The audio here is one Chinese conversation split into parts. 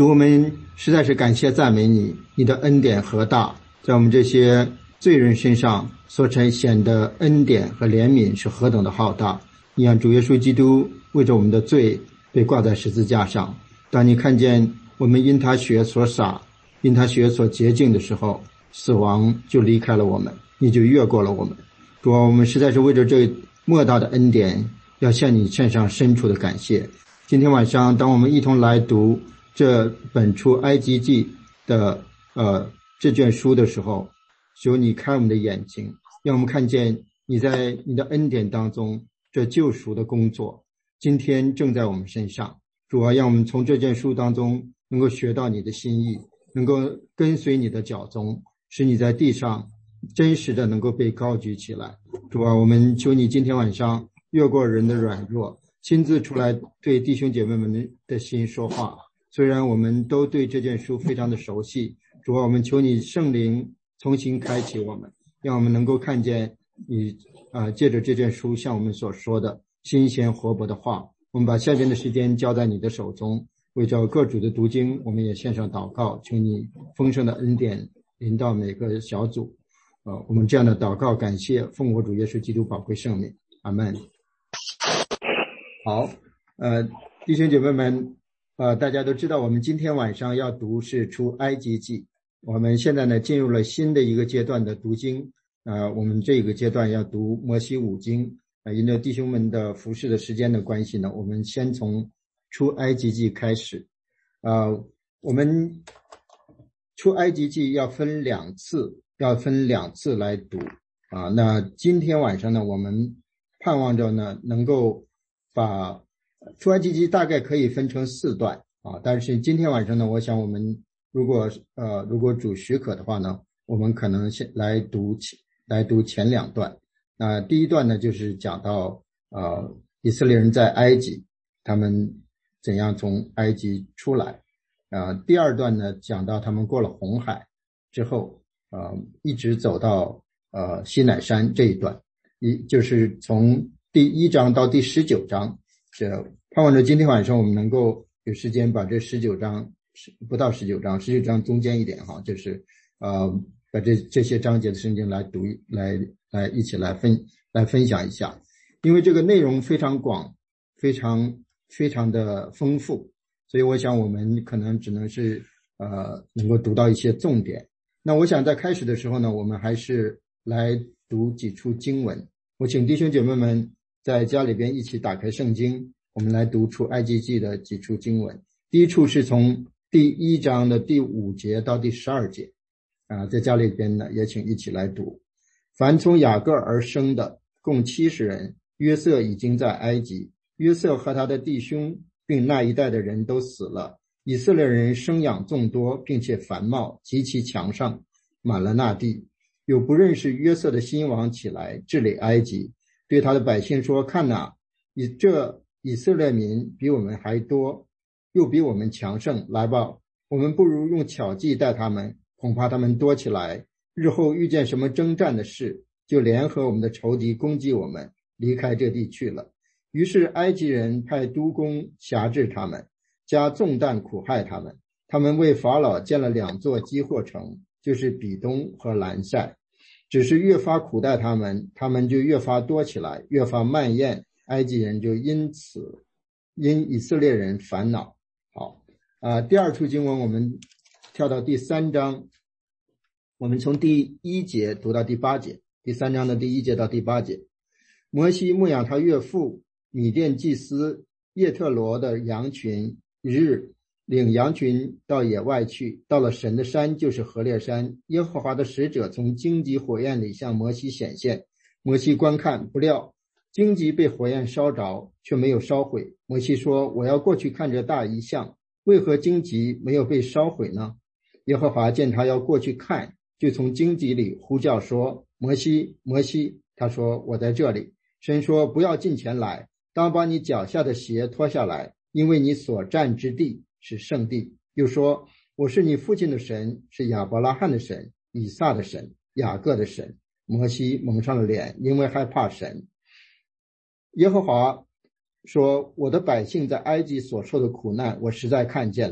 主，我们实在是感谢赞美你，你的恩典何大，在我们这些罪人身上所呈现的恩典和怜悯是何等的浩大。你让主耶稣基督为着我们的罪被挂在十字架上，当你看见我们因他血所洒，因他血所洁净的时候，死亡就离开了我们，你就越过了我们。主啊，我们实在是为着这莫大的恩典要向你献上深处的感谢。今天晚上当我们一同来读这本出埃及记的这卷书的时候，求你开我们的眼睛，让我们看见你在你的恩典当中这救赎的工作今天正在我们身上。主啊，让我们从这卷书当中能够学到你的心意，能够跟随你的脚踪，使你在地上真实的能够被高举起来。主啊，我们求你今天晚上越过人的软弱，亲自出来对弟兄姐妹们的心说话。虽然我们都对这卷书非常的熟悉，主啊，我们求你圣灵重新开启我们，让我们能够看见你借着这卷书向我们所说的新鲜活泼的话。我们把下边的时间交在你的手中，为着各主的读经，我们也献上祷告，求你丰盛的恩典临到每个小组。我们这样的祷告感谢，奉我主耶稣基督宝贵圣名，阿们。好，弟兄姐妹们，大家都知道我们今天晚上要读是出埃及记。我们现在呢进入了新的一个阶段的读经，我们这个阶段要读摩西五经。因着弟兄们的服侍的时间的关系呢，我们先从出埃及记开始。我们出埃及记要分两次来读。那今天晚上呢，我们盼望着呢能够把出埃及记大概可以分成4段但是今天晚上呢，我想我们如果主许可的话呢，我们可能先来读前2段。第一段呢就是讲到以色列人在埃及他们怎样从埃及出来。第二段呢讲到他们过了红海之后一直走到西乃山这一段，就是从第1章到第19章。盼望着今天晚上我们能够有时间把这19章不到19章19章中间一点就是把这些章节的圣经来读来一起来分享一下。因为这个内容非常广，非常的丰富，所以我想我们可能只能是能够读到一些重点。那我想在开始的时候呢，我们还是来读几处经文。我请弟兄姐妹们在家里边一起打开圣经，我们来读出埃及记的几处经文。第一处是从第1章的第5节到第12节在家里边呢也请一起来读。凡从雅各而生的共70人，约瑟已经在埃及，约瑟和他的弟兄并那一代的人都死了。以色列人生养众多，并且繁茂，极其强盛，满了那地。有不认识约瑟的新王起来治理埃及，对他的百姓说，看哪，以色列民比我们还多，又比我们强盛，来吧，我们不如用巧计待他们，恐怕他们多起来，日后遇见什么征战的事，就联合我们的仇敌攻击我们，离开这地去了。于是埃及人派督工辖制他们，加重担苦害他们。他们为法老建了2座积货城，就是比东和兰塞。只是越发苦待他们，他们就越发多起来，越发蔓延。埃及人就因以色列人烦恼。好，第2处经文我们跳到第3章，我们从第1节读到第8节，第3章的第1节到第8节。摩西牧养他岳父米甸祭司叶特罗的羊群，一日领羊群到野外去，到了神的山，就是何烈山。耶和华的使者从荆棘火焰里向摩西显现，摩西观看，不料荆棘被火焰烧着，却没有烧毁。摩西说，我要过去看这大异象，为何荆棘没有被烧毁呢？耶和华见他要过去看，就从荆棘里呼叫说，摩西，摩西。他说，我在这里。神说，不要近前来，当把你脚下的鞋脱下来，因为你所站之地是圣地。又说，我是你父亲的神，是亚伯拉罕的神，以撒的神，雅各的神。摩西蒙上了脸，因为害怕神。耶和华说，我的百姓在埃及所受的苦难，我实在看见了。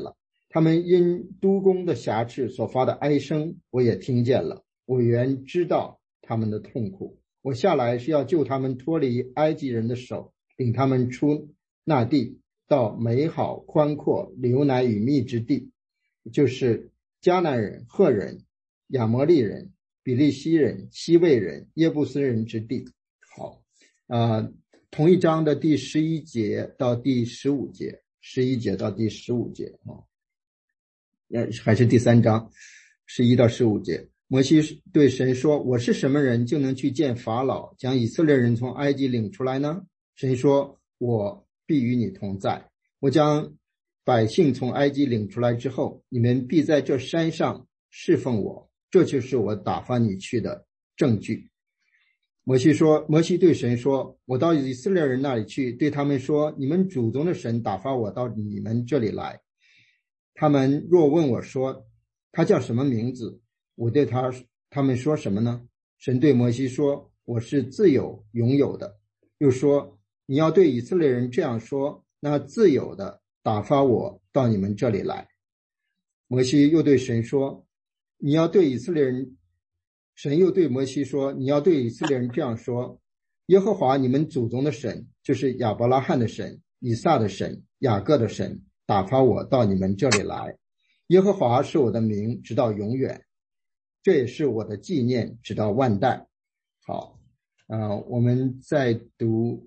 他们因督工的瑕疵所发的哀声，我也听见了。我原知道他们的痛苦。我下来是要救他们脱离埃及人的手，领他们出那地，到美好宽阔流奶与蜜之地，就是迦南人、赫人、亚摩利人、比利西人、西魏人、耶布斯人之地。好，同一章的第11节到第15节，11节到第15节还是第3章11到15节。摩西对神说，我是什么人就能去见法老，将以色列人从埃及领出来呢？神说，我必与你同在。我将百姓从埃及领出来之后，你们必在这山上侍奉我，这就是我打发你去的证据。摩西对神说，我到以色列人那里去，对他们说，你们祖宗的神打发我到你们这里来。他们若问我说，他叫什么名字？我对他们说什么呢？神对摩西说，我是自有永有的。又说，你要对以色列人这样说，那自有的打发我到你们这里来。摩西又对神说，你要对以色列人，神又对摩西说，你要对以色列人这样说，耶和华你们祖宗的神，就是亚伯拉罕的神、以撒的神、雅各的神，打发我到你们这里来。耶和华是我的名，直到永远，这也是我的纪念，直到万代。好，我们再读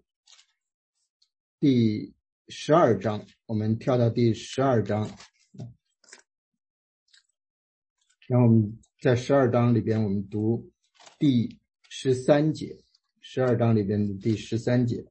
第12章，我们跳到第12章，然后我们在12章里边，我们读第13节，12章里边的第13节。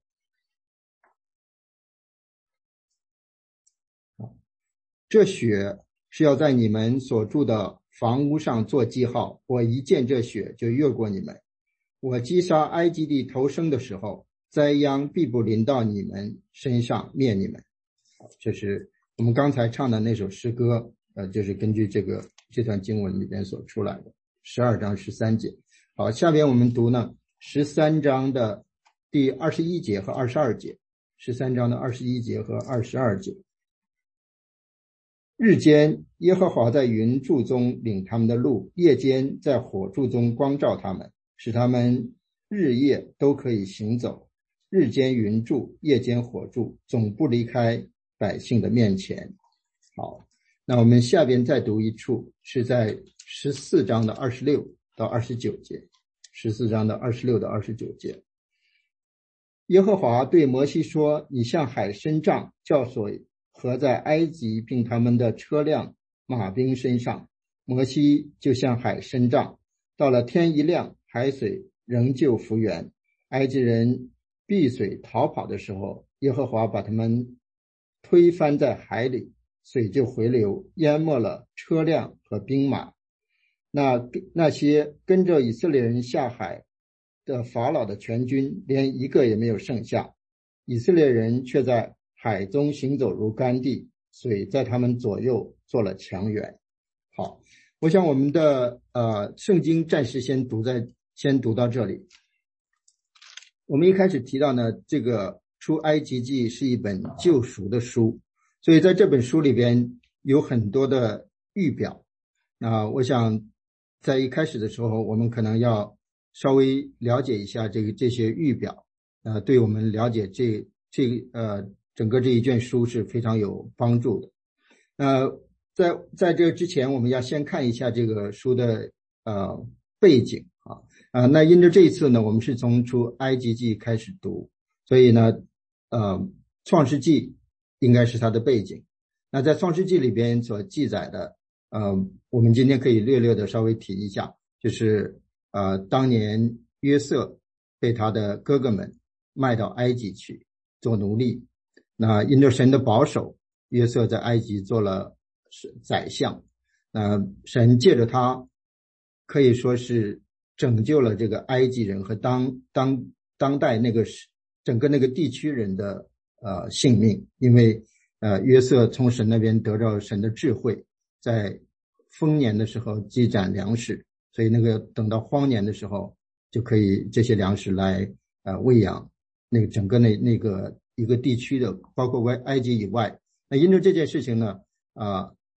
这血是要在你们所住的房屋上做记号，我一见这血就越过你们。我击杀埃及地头生的时候，灾殃必不临到你们身上，灭你们。这是我们刚才唱的那首诗歌，就是根据这段经文里边所出来的12章13节。好，下边我们读呢13章的第21节和22节，13章的21节和22节。日间耶和华在云柱中领他们的路，夜间在火柱中光照他们，使他们日夜都可以行走。日间云柱，夜间火柱，总不离开百姓的面前。好，那我们下边再读一处，是在14章的26到29节，14章的26到29节。耶和华对摩西说，你向海伸杖，叫水合在埃及并他们的车辆马兵身上。摩西就向海伸杖，到了天一亮，海水仍旧复原。埃及人避水逃跑的时候，耶和华把他们推翻在海里，水就回流，淹没了车辆和兵马。那些跟着以色列人下海的法老的全军，连一个也没有剩下。以色列人却在海中行走如干地，水在他们左右做了墙垣。好，我想我们的圣经暂时先读到这里。我们一开始提到呢，这个出埃及记是一本救赎的书，所以在这本书里边有很多的预表。我想在一开始的时候，我们可能要稍微了解一下这些预表，对我们了解整个这一卷书是非常有帮助的。在这之前，我们要先看一下这个书的背景那因着这一次呢，我们是从出埃及记开始读，所以呢创世纪应该是它的背景。那在创世纪里边所记载的我们今天可以略略的稍微提一下，就是当年约瑟被他的哥哥们卖到埃及去做奴隶，那因着神的保守，约瑟在埃及做了宰相。神借着他可以说是拯救了这个埃及人和当代整个那个地区人的性命，因为约瑟从神那边得到神的智慧，在丰年的时候积攒粮食，所以等到荒年的时候就可以这些粮食来喂养整个那个一个地区的，包括埃及以外。那因着这件事情呢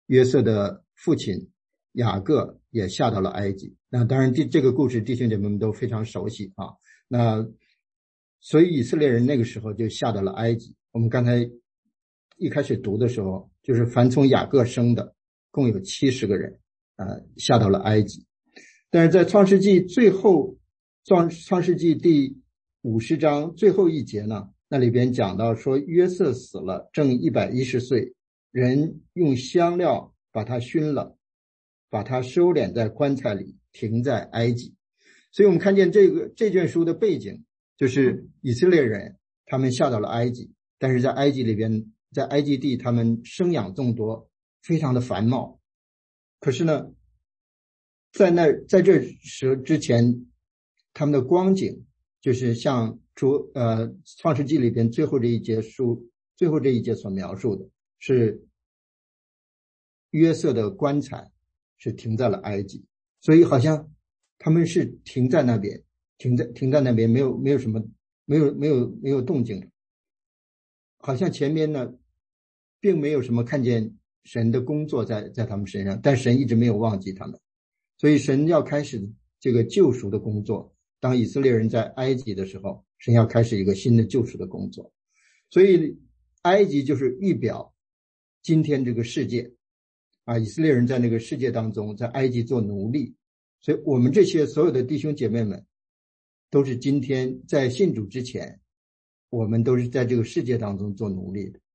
约瑟的父亲雅各也下到了埃及。那当然这个故事弟兄姐妹们都非常熟悉啊。那所以以色列人那个时候就下到了埃及。我们刚才一开始读的时候，就是凡从雅各生的共有70个人下到了埃及。但是在创世纪最后，创世纪第50章最后一节呢，那里边讲到说约瑟死了，正110岁，人用香料把他熏了，把他收敛在棺材里，停在埃及。所以我们看见这卷书的背景就是以色列人他们下到了埃及，但是在埃及里边，在埃及地他们生养众多，非常的繁茂。可是呢，在这时之前，他们的光景就是像创世纪里边最后这一节所描述的，是约瑟的棺材是停在了埃及，所以好像他们是停在那边，停在那边，没有什么，没有动静，好像前面呢并没有什么看见神的工作在他们身上，但神一直没有忘记他们。所以神要开始这个救赎的工作，当以色列人在埃及的时候，神要开始一个新的救赎的工作。所以埃及就是预表今天这个世界以色列人在那个世界当中，在埃及做奴隶。所以我们这些所有的弟兄姐妹们都是今天在信主之前，我们都是在这个世界当中做奴隶的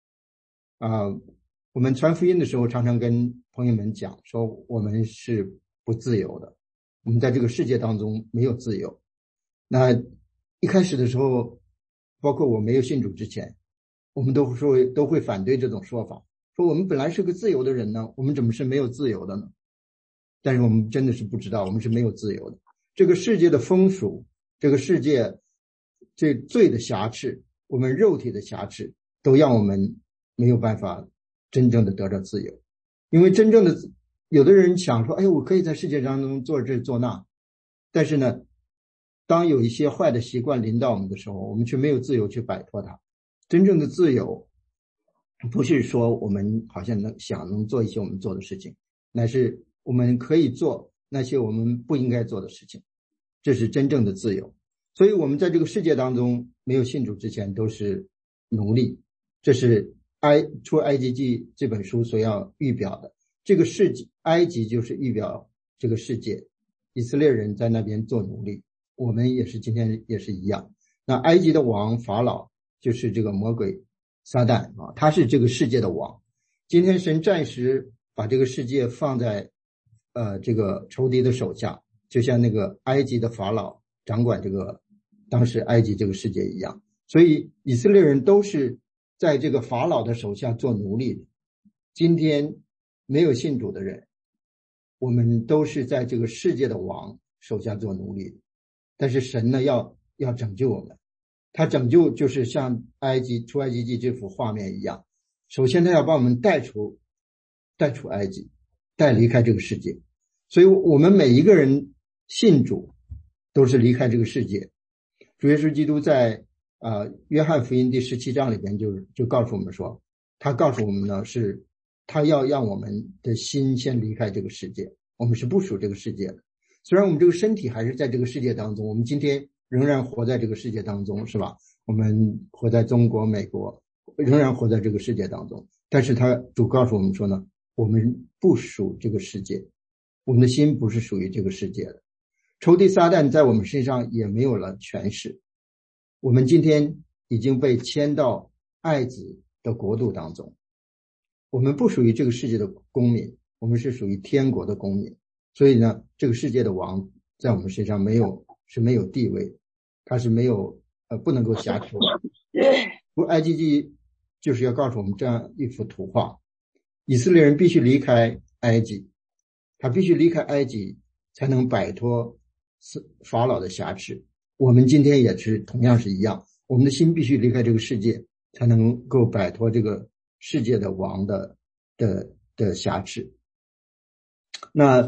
我们传福音的时候常常跟朋友们讲说，我们是不自由的，我们在这个世界当中没有自由。那一开始的时候，包括我没有信主之前，我们都会反对这种说法，说我们本来是个自由的人呢，我们怎么是没有自由的呢？但是我们真的是不知道，我们是没有自由的。这个世界的风俗，这个世界这罪的瑕疵，我们肉体的瑕疵，都让我们没有办法真正的得到自由。因为真正的有的人想说，我可以在世界当中做这做那，但是呢，当有一些坏的习惯临到我们的时候，我们却没有自由去摆脱它。真正的自由不是说我们好像能做一些我们做的事情，乃是我们可以做那些我们不应该做的事情，这是真正的自由。所以我们在这个世界当中没有信主之前都是奴隶，这是出埃及记这本书所要预表的。这个世界埃及就是预表这个世界，以色列人在那边做奴隶，我们也是今天也是一样。那埃及的王法老就是这个魔鬼撒旦他是这个世界的王。今天神暂时把这个世界放在这个仇敌的手下，就像那个埃及的法老掌管这个当时埃及这个世界一样。所以以色列人都是在这个法老的手下做奴隶的。今天没有信主的人，我们都是在这个世界的王手下做奴隶的。但是神呢要拯救我们，他拯救就是像出埃及记这幅画面一样，首先他要把我们带出埃及，带离开这个世界。所以我们每一个人信主都是离开这个世界。主耶稣基督在约翰福音第17章里边就告诉我们说，他告诉我们呢是他要让我们的心先离开这个世界，我们是不属这个世界的。虽然我们这个身体还是在这个世界当中，我们今天仍然活在这个世界当中，是吧？我们活在中国、美国，仍然活在这个世界当中。但是主告诉我们说呢，我们不属这个世界，我们的心不是属于这个世界的。仇敌撒旦在我们身上也没有了权势。我们今天已经被迁到爱子的国度当中，我们不属于这个世界的公民，我们是属于天国的公民。所以呢，这个世界的王在我们身上没有地位，他是没有不能够辖制我们。埃及记就是要告诉我们这样一幅图画，以色列人必须离开埃及，他必须离开埃及才能摆脱法老的辖制。我们今天也是同样是一样，我们的心必须离开这个世界，才能够摆脱这个世界的王的辖制。那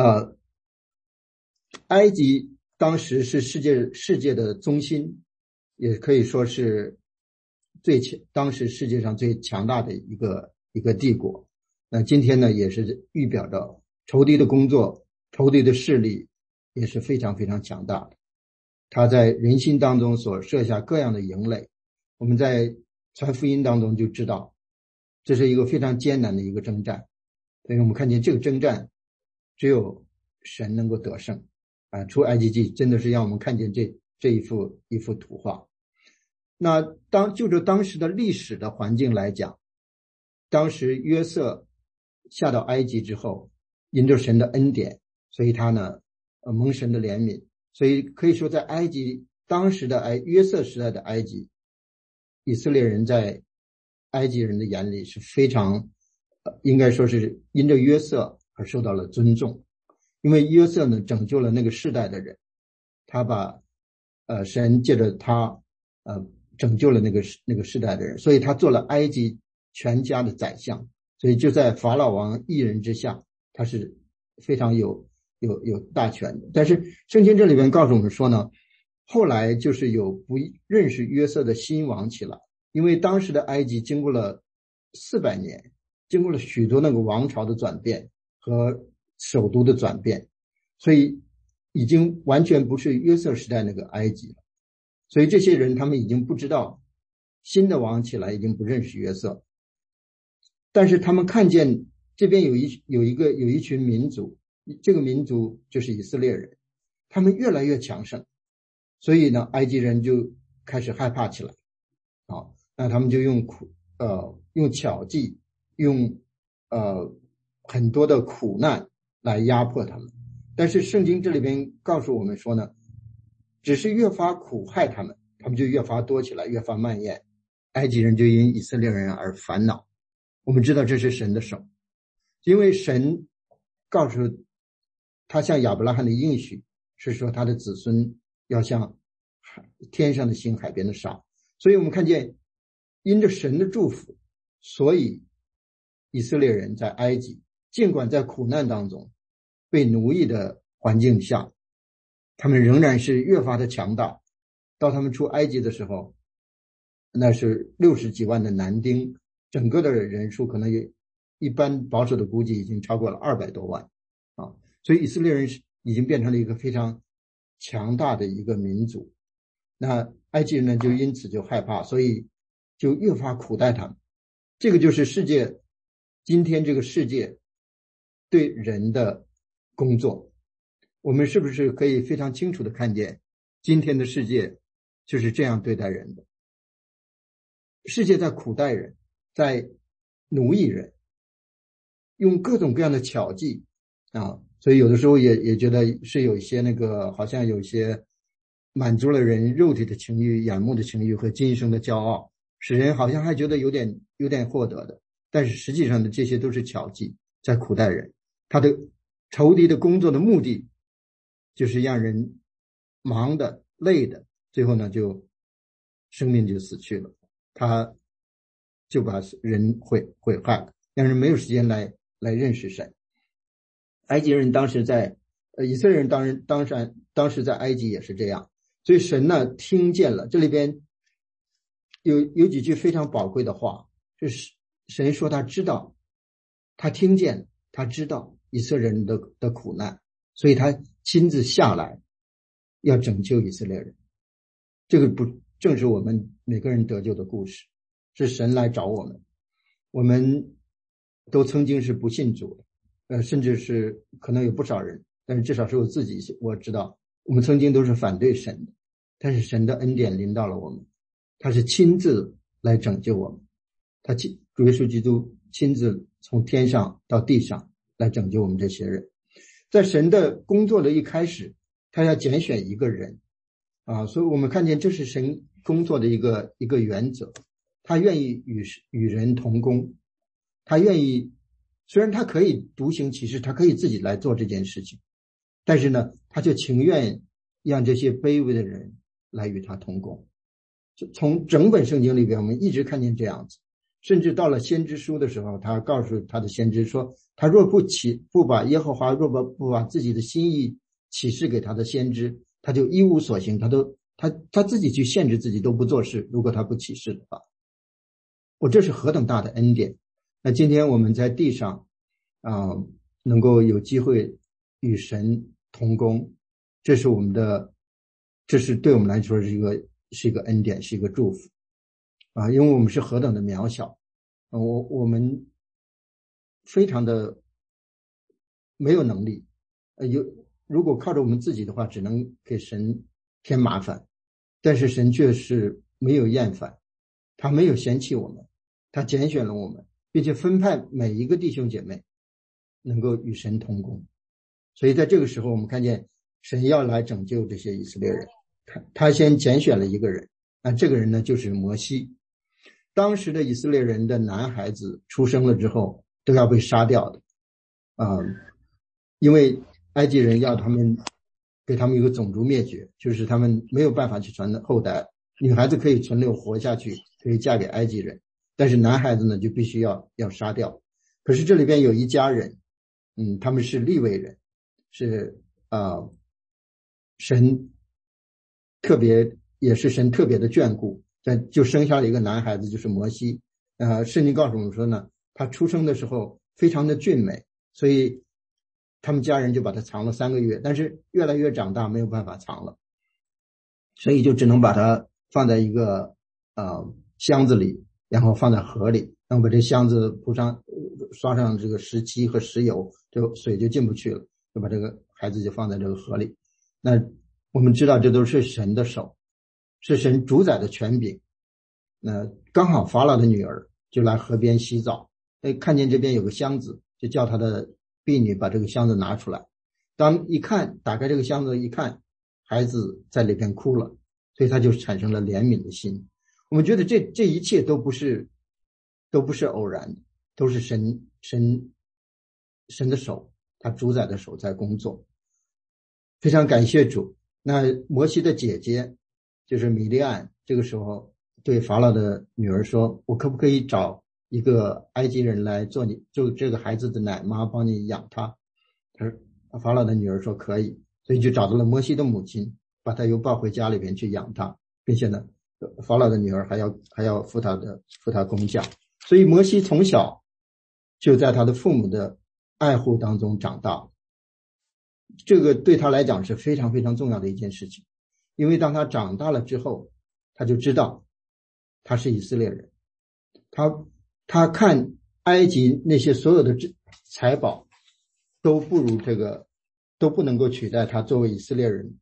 埃及当时是世界的中心，也可以说是当时世界上最强大的一个帝国。 那今天呢，也是预表着仇敌的工作，仇敌的势力也是非常非常强大的。他在人心当中所设下各样的营垒，我们在传福音当中就知道，这是一个非常艰难的一个征战。所以我们看见这个征战，只有神能够得胜啊！出埃及记真的是让我们看见这一幅图画。那就着当时的历史的环境来讲，当时约瑟下到埃及之后，因着神的恩典，所以他呢蒙神的怜悯，所以可以说在埃及当时的约瑟时代的埃及，以色列人在埃及人的眼里是非常应该说是因着约瑟而受到了尊重。因为约瑟呢拯救了那个世代的人，他把神借着他拯救了那个世代的人，所以他做了埃及全家的宰相，所以就在法老王一人之下，他是非常有大权的。但是圣经这里边告诉我们说呢，后来就是有不认识约瑟的新王起来，因为当时的埃及经过了400年，经过了许多那个王朝的转变和首都的转变，所以已经完全不是约瑟时代那个埃及了。所以这些人他们已经不知道新的王起来，已经不认识约瑟，但是他们看见这边有一群民族，这个民族就是以色列人，他们越来越强盛，所以呢埃及人就开始害怕起来那他们就用巧计，用很多的苦难来压迫他们。但是圣经这里边告诉我们说呢，只是越发苦害他们，他们就越发多起来，越发蔓延。埃及人就因以色列人而烦恼。我们知道这是神的手，因为神告诉他向亚伯拉罕的应许是说他的子孙要像天上的星，海边的沙。所以我们看见因着神的祝福，所以以色列人在埃及尽管在苦难当中，被奴役的环境下，他们仍然是越发的强大。到他们出埃及的时候，那是60几万的男丁，整个的人数可能也一般保守的估计已经超过了200多万所以以色列人已经变成了一个非常强大的一个民族。那埃及人呢就因此就害怕，所以就越发苦待他们。这个就是今天这个世界对人的工作。我们是不是可以非常清楚的看见今天的世界就是这样对待人的？世界在苦待人，在奴役人，用各种各样的巧计所以有的时候也觉得是有一些好像有一些满足了人肉体的情欲、眼目的情欲和今生的骄傲，使人好像还觉得有点获得的，但是实际上的这些都是巧计，在苦待人。他的仇敌的工作的目的就是让人忙的累的，最后呢就生命就死去了，他就把人毁坏了，让人没有时间来认识神。埃及人当时以色列人当时在埃及也是这样，所以神呢听见了。这里边有几句非常宝贵的话，就是神说他知道，他听见，他知道以色列人的苦难，所以他亲自下来要拯救以色列人。这个不正是我们每个人得救的故事，是神来找我们。我们都曾经是不信主的，甚至是可能有不少人，但是至少是我知道我们曾经都是反对神的，但是神的恩典临到了我们，他是亲自来拯救我们，主耶稣基督亲自从天上到地上来拯救我们这些人。在神的工作的一开始，他要拣选一个人所以我们看见这是神工作的一个原则，他愿意与人同工，他愿意，虽然他可以独行其事，他可以自己来做这件事情，但是呢他就情愿让这些卑微的人来与他同工。从整本圣经里边我们一直看见这样子，甚至到了先知书的时候，他告诉他的先知说，他若不把耶和华若不把自己的心意启示给他的先知，他就一无所行，他自己去限制自己都不做事，如果他不启示的话。这是何等大的恩典。 那今天我们在地上能够有机会与神同工，这是对我们来说是一个恩典，是一个祝福因为我们是何等的渺小，我们非常的没有能力，如果靠着我们自己的话，只能给神添麻烦，但是神却是没有厌烦，他没有嫌弃我们，他拣选了我们，并且分派每一个弟兄姐妹能够与神同工。所以在这个时候，我们看见神要来拯救这些以色列人，他先拣选了一个人，这个人呢就是摩西。当时的以色列人的男孩子出生了之后都要被杀掉的因为埃及人要给他们一个种族灭绝，就是他们没有办法去传后代，女孩子可以存留活下去，可以嫁给埃及人，但是男孩子呢就必须要杀掉。可是这里边有一家人他们是利未人，是神也是神特别的眷顾，就生下了一个男孩子，就是摩西。圣经告诉我们说呢，他出生的时候非常的俊美，所以他们家人就把他藏了3个月，但是越来越长大没有办法藏了，所以就只能把它放在一个箱子里，然后放在河里，然后把这箱子刷上这个石漆和石油，就水就进不去了，就把这个孩子就放在这个河里。那我们知道这都是神的手，是神主宰的权柄。那刚好法老的女儿就来河边洗澡，看见这边有个箱子，就叫他的婢女把这个箱子拿出来。当打开这个箱子一看，孩子在里边哭了，所以他就产生了怜悯的心。我们觉得这一切都不是偶然的，都是神的手，他主宰的手在工作。非常感谢主。那摩西的姐姐就是米利暗，这个时候对法老的女儿说，我可不可以找一个埃及人来做这个孩子的奶妈，帮你养他？法老的女儿说可以，所以就找到了摩西的母亲，把他又抱回家里边去养他，并且呢法老的女儿还要付他工价。所以摩西从小就在他的父母的爱护当中长大，这个对他来讲是非常非常重要的一件事情。因为当他长大了之后，他就知道他是以色列人，他看埃及那些所有的财宝都不能够取代他作为以色列人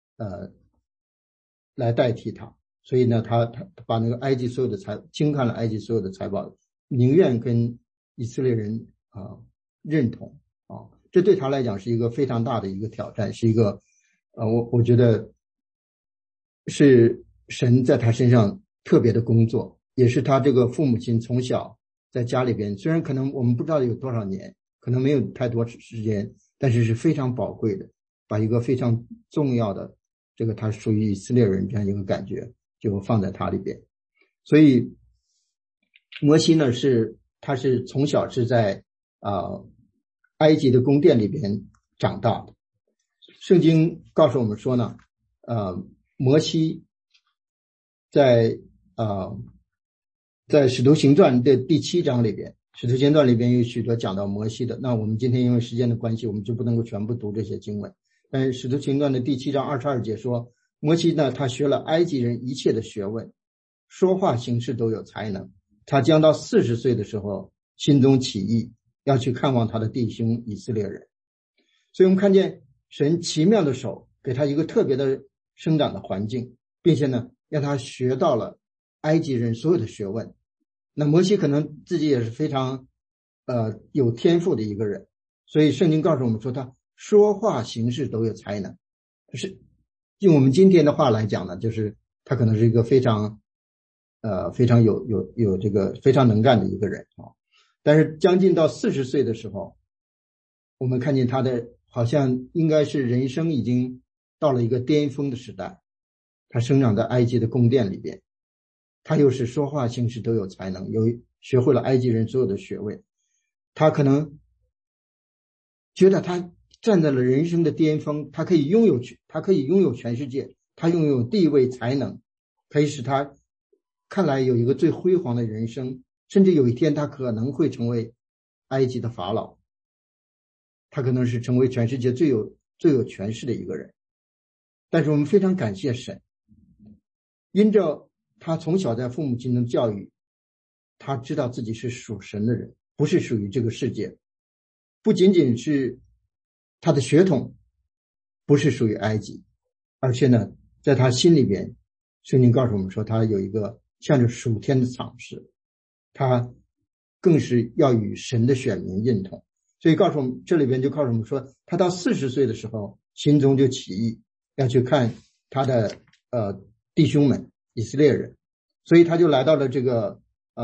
来代替他。所以呢他把那个埃及所有的轻看了埃及所有的财宝，宁愿跟以色列人认同这对他来讲是一个非常大的一个挑战，是一个我觉得是神在他身上特别的工作，也是他这个父母亲从小在家里边，虽然可能我们不知道有多少年，可能没有太多时间，但是是非常宝贵的，把一个非常重要的这个他属于以色列人这样一个感觉就放在他里边。所以摩西呢他是从小是在埃及的宫殿里边长大的。圣经告诉我们说呢摩西在使徒行传的第7章里边，使徒行传里边有许多讲到摩西的，那我们今天因为时间的关系，我们就不能够全部读这些经文。但是使徒行传的第7章22节说，摩西呢他学了埃及人一切的学问，说话行事都有才能。他将到40岁的时候，心中起意要去看望他的弟兄以色列人。所以我们看见神奇妙的手给他一个特别的生长的环境，并且呢让他学到了埃及人所有的学问。那摩西可能自己也是非常有天赋的一个人，所以圣经告诉我们说他说话行事都有才能。是用我们今天的话来讲呢，就是他可能是一个非常有这个非常能干的一个人但是将近到40岁的时候，我们看见他的好像应该是人生已经到了一个巅峰的时代。他生长在埃及的宫殿里边，他又是说话行事都有才能，学会了埃及人所有的学问。他可能觉得他站在了人生的巅峰，他可以拥有全世界，他拥有地位才能，可以使他看来有一个最辉煌的人生甚至有一天他可能会成为埃及的法老，他可能是成为全世界最有权势的一个人。但是我们非常感谢神，因着他从小在父母亲中教育，他知道自己是属神的人，不是属于这个世界。不仅仅是他的血统不是属于埃及，而且呢，在他心里边，圣经告诉我们说，他有一个向着属天的尝试，他更是要与神的选民认同。所以告诉我们，这里边就告诉我们说，他到40岁的时候，心中就起意要去看他的弟兄们以色列人，所以他就来到了这个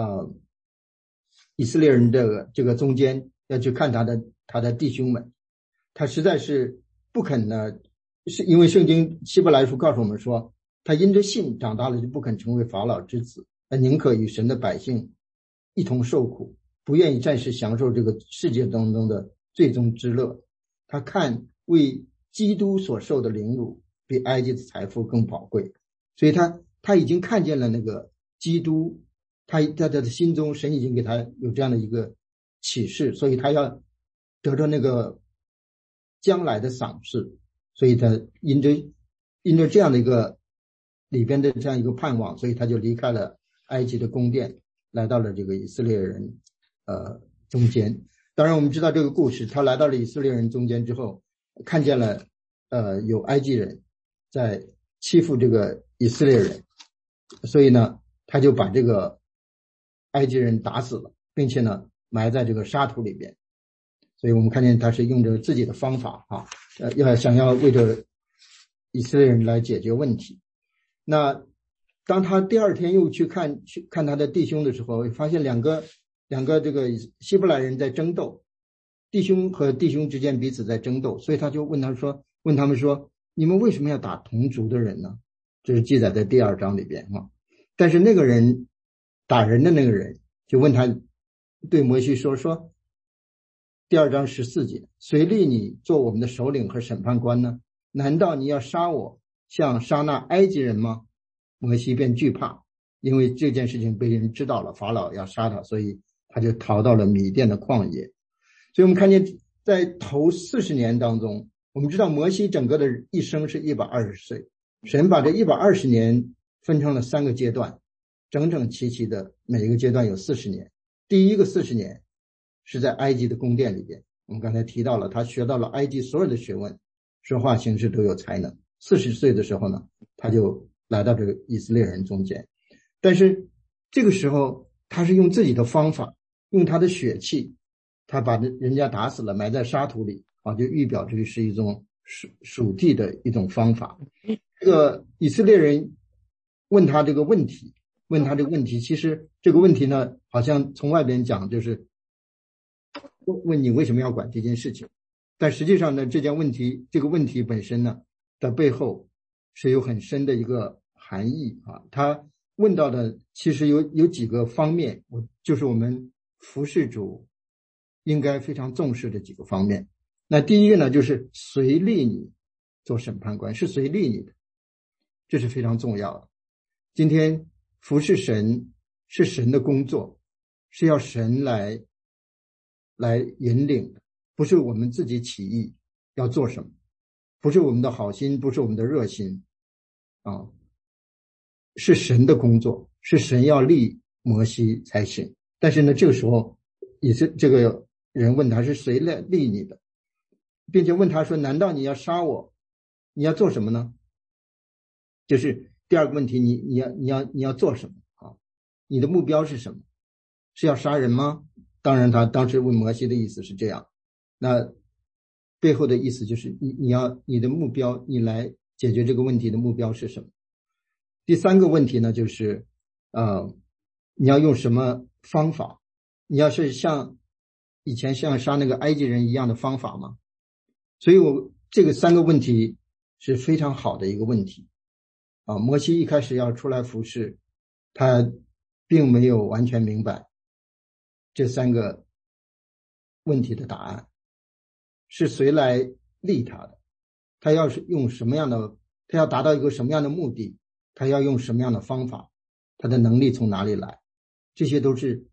以色列人的这个中间，要去看他的弟兄们。他实在是不肯呢，是因为圣经希伯来书告诉我们说，他因着信长大了就不肯成为法老之子，他宁可与神的百姓一同受苦，不愿意暂时享受这个世界当中的最终之乐。他看为基督所受的凌辱比埃及的财富更宝贵，所以他已经看见了那个基督，他在他的心中神已经给他有这样的一个启示，所以他要得到那个将来的赏赐，所以他因着这样的一个里边的这样一个盼望，所以他就离开了埃及的宫殿，来到了这个以色列人中间。当然我们知道这个故事，他来到了以色列人中间之后，看见了有埃及人在欺负这个以色列人，所以呢他就把这个埃及人打死了，并且呢埋在这个沙土里边。所以我们看见他是用着自己的方法想要为着以色列人来解决问题。那当他第二天又去看他的弟兄的时候，发现两个这个希伯来人在争斗，弟兄和弟兄之间彼此在争斗，所以他就问他们说，你们为什么要打同族的人呢？这是记载在第2章里边但是那个人打人的那个人就问他，对摩西说第2章14节，谁立你做我们的首领和审判官呢？难道你要杀我，像杀那埃及人吗？摩西便惧怕，因为这件事情被人知道了，法老要杀他，所以他就逃到了米甸的旷野。所以我们看见在头40年当中，我们知道摩西整个的一生是120岁，神把这120年分成了3个阶段，整整齐齐的每一个阶段有40年。第一个40年是在埃及的宫殿里边，我们刚才提到了他学到了埃及所有的学问，说话行事都有才能。40岁的时候呢，他就来到这个以色列人中间，但是这个时候他是用自己的方法，用他的血气，他把人家打死了，埋在沙土里就预表这是一种属地的一种方法。这个以色列人问他这个问题，其实这个问题呢，好像从外边讲就是问你为什么要管这件事情，但实际上呢，这个问题本身呢的背后是有很深的一个含义他问到的其实有几个方面，就是我们服事主应该非常重视的几个方面。那第一个呢，就是谁立你做审判官，是谁立你的，这是非常重要的。今天服事神是神的工作，是要神来引领的，不是我们自己起意要做什么，不是我们的好心，不是我们的热心是神的工作，是神要立摩西才行。但是呢，这个时候也是这个人问他是谁来立你的，并且问他说，难道你要杀我，你要做什么呢？就是第二个问题，你要做什么你的目标是什么？是要杀人吗？当然他当时问摩西的意思是这样，那背后的意思就是你的目标，你来解决这个问题的目标是什么？第三个问题呢，就是你要用什么方法？你要是像以前像杀那个埃及人一样的方法吗？所以这个3个问题是非常好的一个问题摩西一开始要出来服侍，他并没有完全明白这3个问题的答案，是谁来立他的，他要是用什么样的，他要达到一个什么样的目的，他要用什么样的方法，他的能力从哪里来，这些都是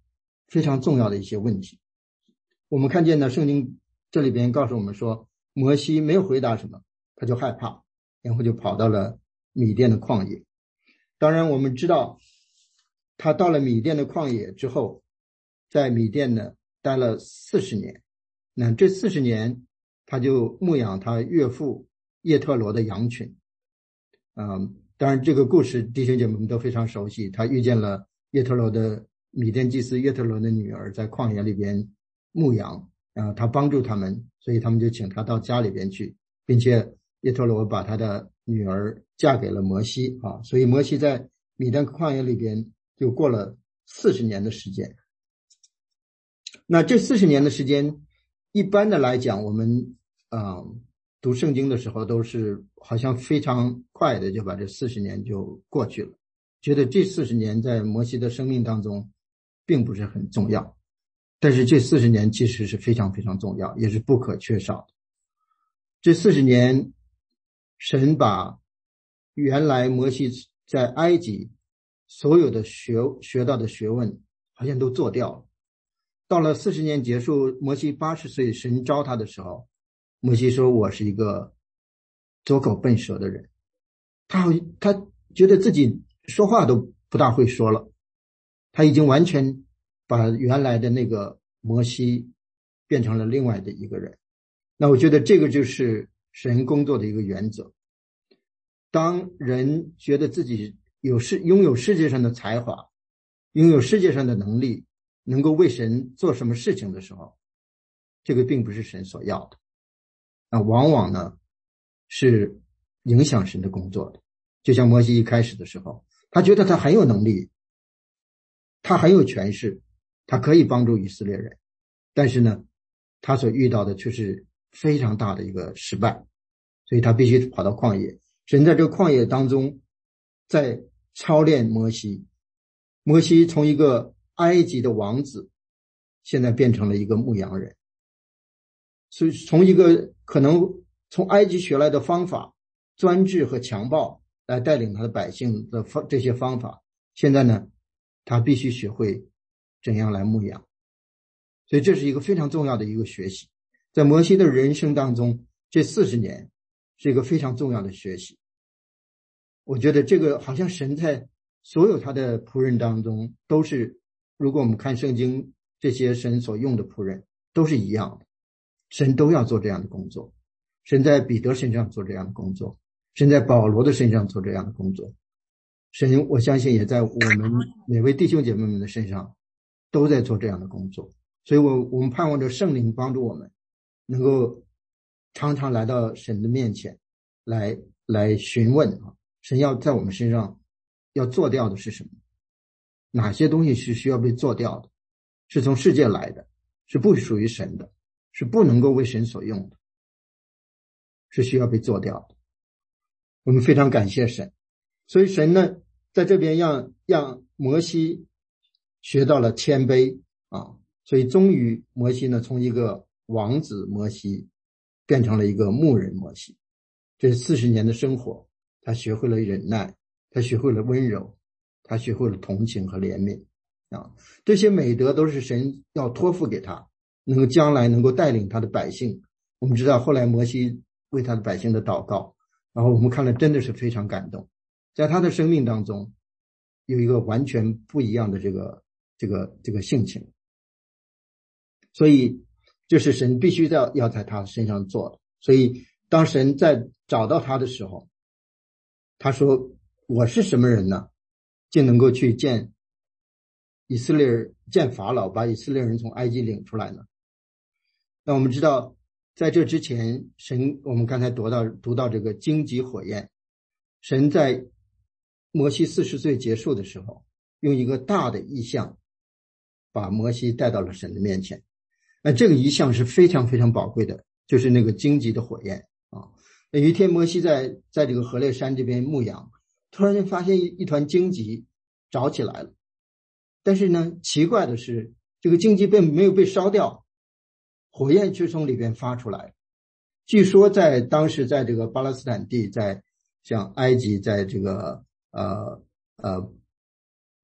非常重要的一些问题。我们看见呢，圣经这里边告诉我们说，摩西没有回答什么，他就害怕，然后就跑到了米甸的旷野。当然我们知道他到了米甸的旷野之后，在米甸呢待了40年，那这40年他就牧养他岳父叶特罗的羊群。当然这个故事弟兄姐妹们都非常熟悉，他遇见了叶特罗的米甸祭司叶特罗的女儿，在旷野里边牧羊，他帮助他们，所以他们就请他到家里边去，并且叶特罗把他的女儿嫁给了摩西所以摩西在米甸旷野里边就过了40年的时间。那这40年的时间，一般的来讲，我们读圣经的时候都是好像非常快的就把这40年就过去了，觉得这40年在摩西的生命当中并不是很重要，但是这40年其实是非常非常重要，也是不可缺少的。这40年，神把原来摩西在埃及所有的学到的学问好像都做掉了。到了40年结束，摩西80岁，神召他的时候，摩西说，我是一个拙口笨舌的人。他觉得自己说话都不大会说了，他已经完全把原来的那个摩西变成了另外的一个人。那我觉得这个就是神工作的一个原则。当人觉得自己拥有世界上的才华，拥有世界上的能力，能够为神做什么事情的时候，这个并不是神所要的。那往往呢是影响神的工作的。就像摩西一开始的时候，他觉得他很有能力，他很有权势，他可以帮助以色列人，但是呢他所遇到的却是非常大的一个失败，所以他必须跑到旷野。神在这个旷野当中在操练摩西，摩西从一个埃及的王子现在变成了一个牧羊人，所以从一个可能从埃及学来的方法，专制和强暴来带领他的百姓的这些方法，现在呢他必须学会怎样来牧羊。所以这是一个非常重要的一个学习，在摩西的人生当中，这40年是一个非常重要的学习。我觉得这个好像神在所有他的仆人当中都是，如果我们看圣经，这些神所用的仆人都是一样的，神都要做这样的工作。神在彼得身上做这样的工作，神在保罗的身上做这样的工作，神我相信也在我们每位弟兄姐妹们的身上都在做这样的工作。所以我们盼望着圣灵帮助我们能够常常来到神的面前来询问神要在我们身上要做掉的是什么，哪些东西是需要被做掉的，是从世界来的，是不属于神的，是不能够为神所用的，是需要被做掉的。我们非常感谢神。所以神呢在这边让摩西学到了谦卑所以终于摩西呢从一个王子摩西变成了一个牧人摩西。这40年的生活，他学会了忍耐，他学会了温柔，他学会了同情和怜悯这些美德都是神要托付给他，能够将来能够带领他的百姓。我们知道后来摩西为他的百姓的祷告，然后我们看了真的是非常感动，在他的生命当中有一个完全不一样的这个性情。所以这是神必须要在他身上做的。所以当神在找到他的时候，他说，我是什么人呢，竟能够去见以色列人，见法老，把以色列人从埃及领出来呢？那我们知道在这之前，神我们刚才读到这个荆棘火焰，神在摩西40岁结束的时候，用一个大的异象把摩西带到了神的面前。那这个异象是非常非常宝贵的，就是那个荆棘的火焰有一天摩西在这个何烈山这边牧羊，突然间发现一团荆棘着起来了，但是呢奇怪的是，这个荆棘并没有被烧掉，火焰却从里边发出来。据说在当时在这个巴勒斯坦地，在像埃及，在这个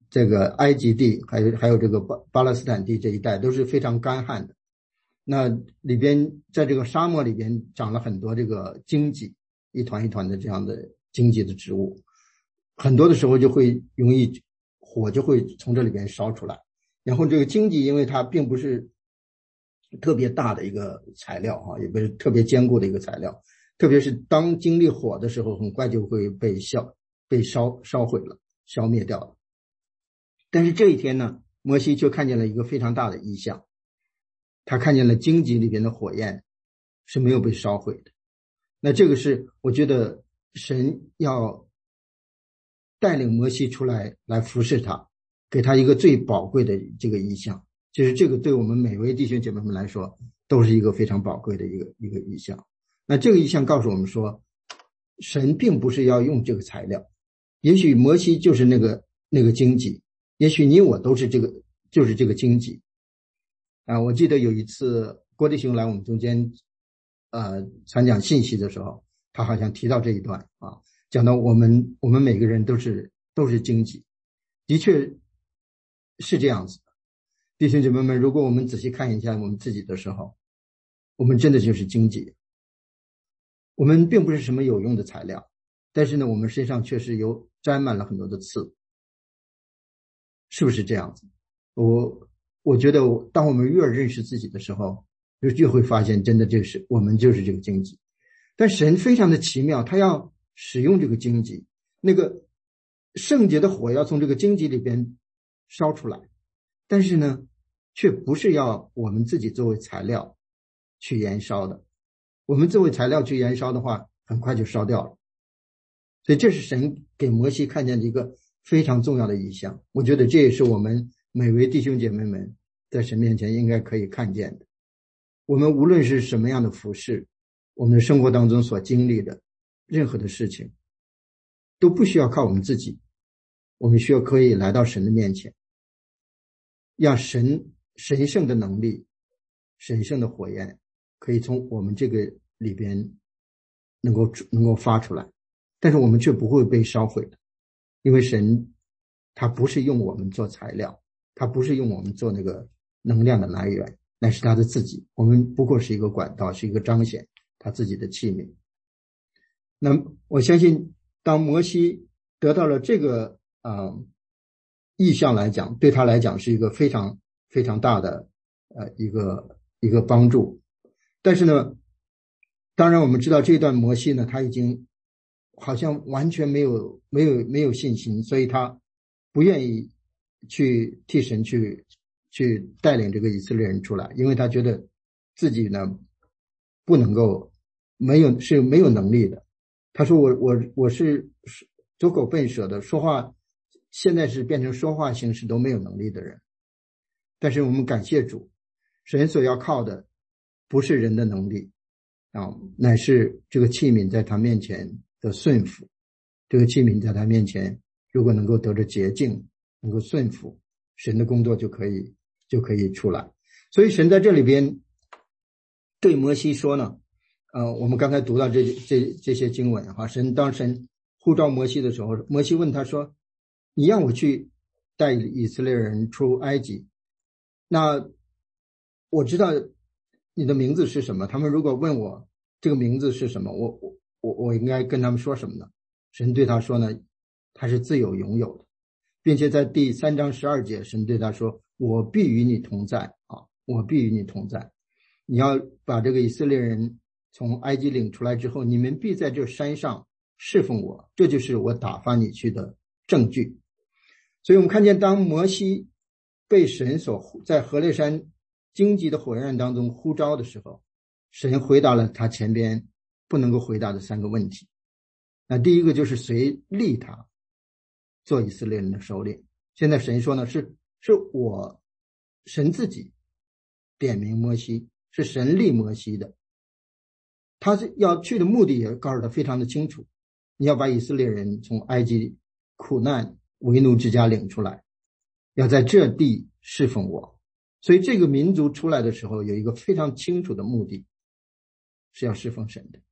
这个埃及地还有这个巴勒斯坦地这一带都是非常干旱的。那里边在这个沙漠里边长了很多这个荆棘，一团一团的这样的荆棘的植物，很多的时候就会容易火就会从这里边烧出来。然后这个荆棘因为它并不是特别大的一个材料啊，也不是特别坚固的一个材料，特别是当经历火的时候，很快就会被烧毁了，消灭掉了。但是这一天呢，摩西却看见了一个非常大的异象，他看见了荆棘里边的火焰是没有被烧毁的。那这个是我觉得神要带领摩西出来服侍他，给他一个最宝贵的这个异象。其实这个对我们每位弟兄姐妹们来说都是一个非常宝贵的一个异象。那这个异象告诉我们说，神并不是要用这个材料，也许摩西就是那个荆棘，也许你我都是就是这个荆棘啊。我记得有一次郭弟兄来我们中间传讲信息的时候，他好像提到这一段啊，讲到我们每个人都是荆棘，的确是这样子的。弟兄姐妹们，如果我们仔细看一下我们自己的时候，我们真的就是荆棘。我们并不是什么有用的材料，但是呢，我们身上确实沾满了很多的刺，是不是这样子？我觉得当我们越认识自己的时候，就会发现真的我们就是这个荆棘。但神非常的奇妙，他要使用这个荆棘，那个圣洁的火要从这个荆棘里边烧出来，但是呢，却不是要我们自己作为材料去燃烧的。我们作为材料去燃烧的话，很快就烧掉了。所以这是神给摩西看见的一个非常重要的异象。我觉得这也是我们每位弟兄姐妹们在神面前应该可以看见的。我们无论是什么样的服事，我们的生活当中所经历的任何的事情，都不需要靠我们自己，我们需要可以来到神的面前，让神圣的能力、神圣的火焰可以从我们这个里边能够发出来，但是我们却不会被烧毁的，因为神他不是用我们做材料，他不是用我们做那个能量的来源，乃是他的自己，我们不过是一个管道，是一个彰显他自己的器皿。那我相信当摩西得到了这个意象来讲，对他来讲是一个非常非常大的一个帮助。但是呢，当然我们知道这一段摩西呢，他已经好像完全没有信心，所以他不愿意去替神去带领这个以色列人出来，因为他觉得自己呢不能够没有能力的。他说我是走狗笨舌的，说话现在是变成说话形式都没有能力的人。但是我们感谢主，神所要靠的不是人的能力啊，乃是这个器皿在他面前的顺服。这个器皿在他面前如果能够得着洁净，能够顺服，神的工作就可以出来。所以神在这里边对摩西说呢，我们刚才读到这些经文哈，当神呼召摩西的时候，摩西问他说：“你让我去带以色列人出埃及，那我知道你的名字是什么？他们如果问我这个名字是什么，我应该跟他们说什么呢？”神对他说呢，他是自有永有的，并且在第3章12节，神对他说：“我必与你同在啊，我必与你同在。你要把这个以色列人从埃及领出来之后，你们必在这山上侍奉我，这就是我打发你去的证据。”所以我们看见当摩西被神在何烈山荆棘的火焰当中呼召的时候，神回答了他前边不能够回答的3个问题。那第一个就是谁立他做以色列人的首领？现在神说呢，是我神自己点名摩西，是神立摩西的。他要去的目的也告诉他非常的清楚，你要把以色列人从埃及苦难为奴之家领出来，要在这地侍奉我。所以这个民族出来的时候有一个非常清楚的目的，是要侍奉神的。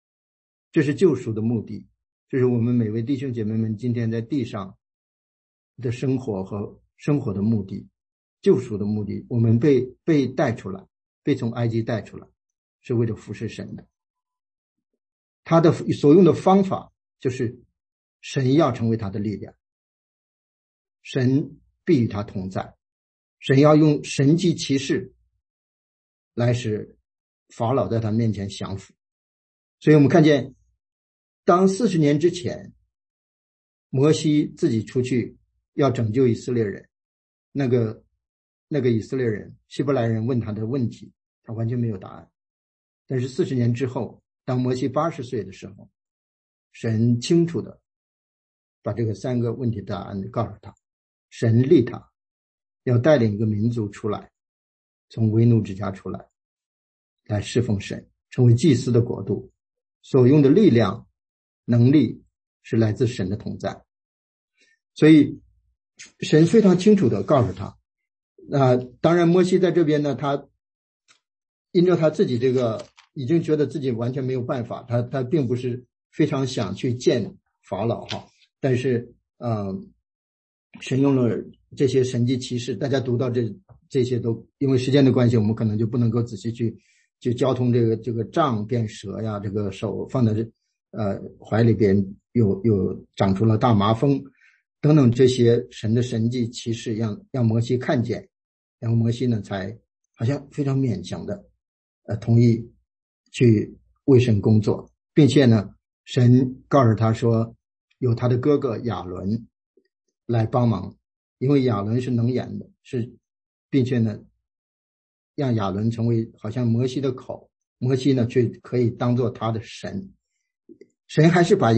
这是救赎的目的，这是我们每位弟兄姐妹们今天在地上的生活和生活的目的，救赎的目的，我们被带出来，被从埃及带出来，是为了服侍神的。他的所用的方法就是神要成为他的力量，神必与他同在，神要用神迹奇事来使法老在他面前降服。所以我们看见，当40年之前摩西自己出去要拯救以色列人，那个以色列人希伯来人问他的问题，他完全没有答案。但是40年之后，当摩西80岁的时候，神清楚的把这个3个问题答案告诉他。神立他要带领一个民族出来，从为奴之家出来，来侍奉神，成为祭司的国度，所用的力量能力是来自神的同在。所以神非常清楚的告诉他，当然摩西在这边呢，他因着他自己这个已经觉得自己完全没有办法，他并不是非常想去见法老哈，但是神用了这些神迹奇事，大家读到这些都因为时间的关系，我们可能就不能够仔细去交通这个杖变蛇呀，这个手放在怀里边有长出了大麻风等等这些神的神迹奇事，让摩西看见，然后摩西呢才好像非常勉强的同意去为神工作，并且呢神告诉他说有他的哥哥亚伦来帮忙，因为亚伦是能言的，并且呢让亚伦成为好像摩西的口，摩西呢却可以当做他的神。神还是把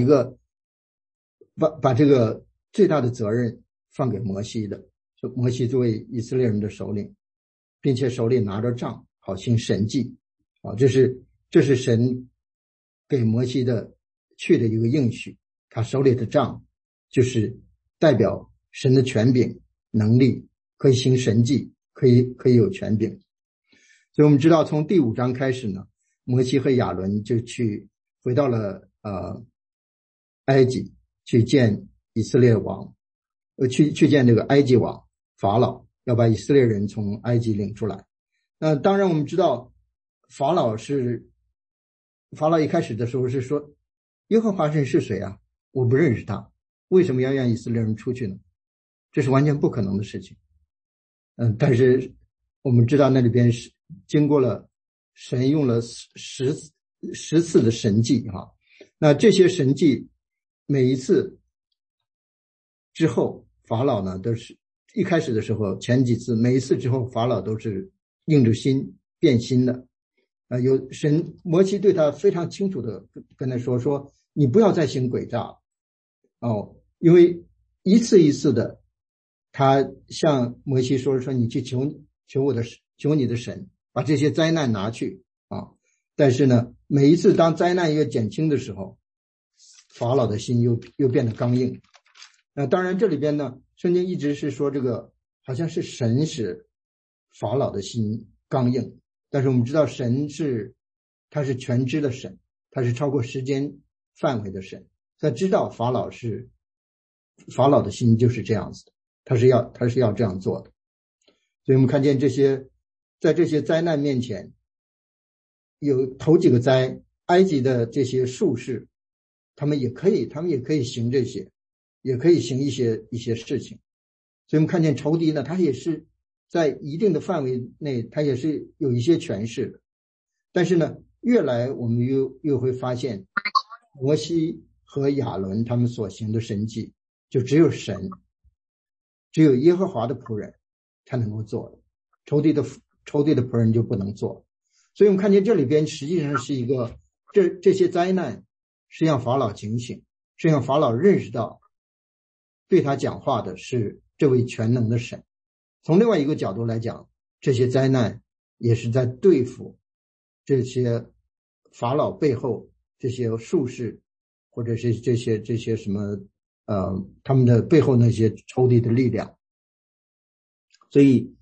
这个最大的责任放给摩西的，说摩西作为以色列人的首领，并且手里拿着杖好行神迹这是神给摩西的去的一个应许，他手里的杖就是代表神的权柄能力，可以行神迹，可以有权柄。所以我们知道从第5章开始呢，摩西和亚伦就回到了埃及，去见以色列王，去见这个埃及王法老，要把以色列人从埃及领出来。当然我们知道法老一开始的时候是说，耶和华神是谁啊？我不认识他，为什么要让以色列人出去呢？这是完全不可能的事情。但是我们知道那里边是经过了神用了10次的神迹哈。那这些神迹每一次之后，法老呢都是一开始的时候前几次每一次之后，法老都是硬着心变心的。有神摩西对他非常清楚的跟他说你不要再行诡诈因为一次一次的他向摩西说你去求你的神把这些灾难拿去但是呢每一次当灾难越减轻的时候，法老的心又变得刚硬。当然这里边呢圣经一直是说这个好像是神使法老的心刚硬，但是我们知道他是全知的神，他是超过时间范围的神，他知道法老的心就是这样子的，他是要这样做的。所以我们看见在这些灾难面前，有头几个灾，埃及的这些术士他们也可以行这些，也可以行一些事情。所以我们看见仇敌呢，他也是在一定的范围内，他也是有一些权势的。但是呢越来我们又会发现，摩西和亚伦他们所行的神迹，就只有耶和华的仆人才能够做的，仇敌的仆人就不能做。所以我们看见这里边实际上是一个这些灾难是让法老警醒，是让法老认识到对他讲话的是这位全能的神。从另外一个角度来讲，这些灾难也是在对付这些法老背后这些术士，或者是这些什么他们的背后那些仇敌的力量。所以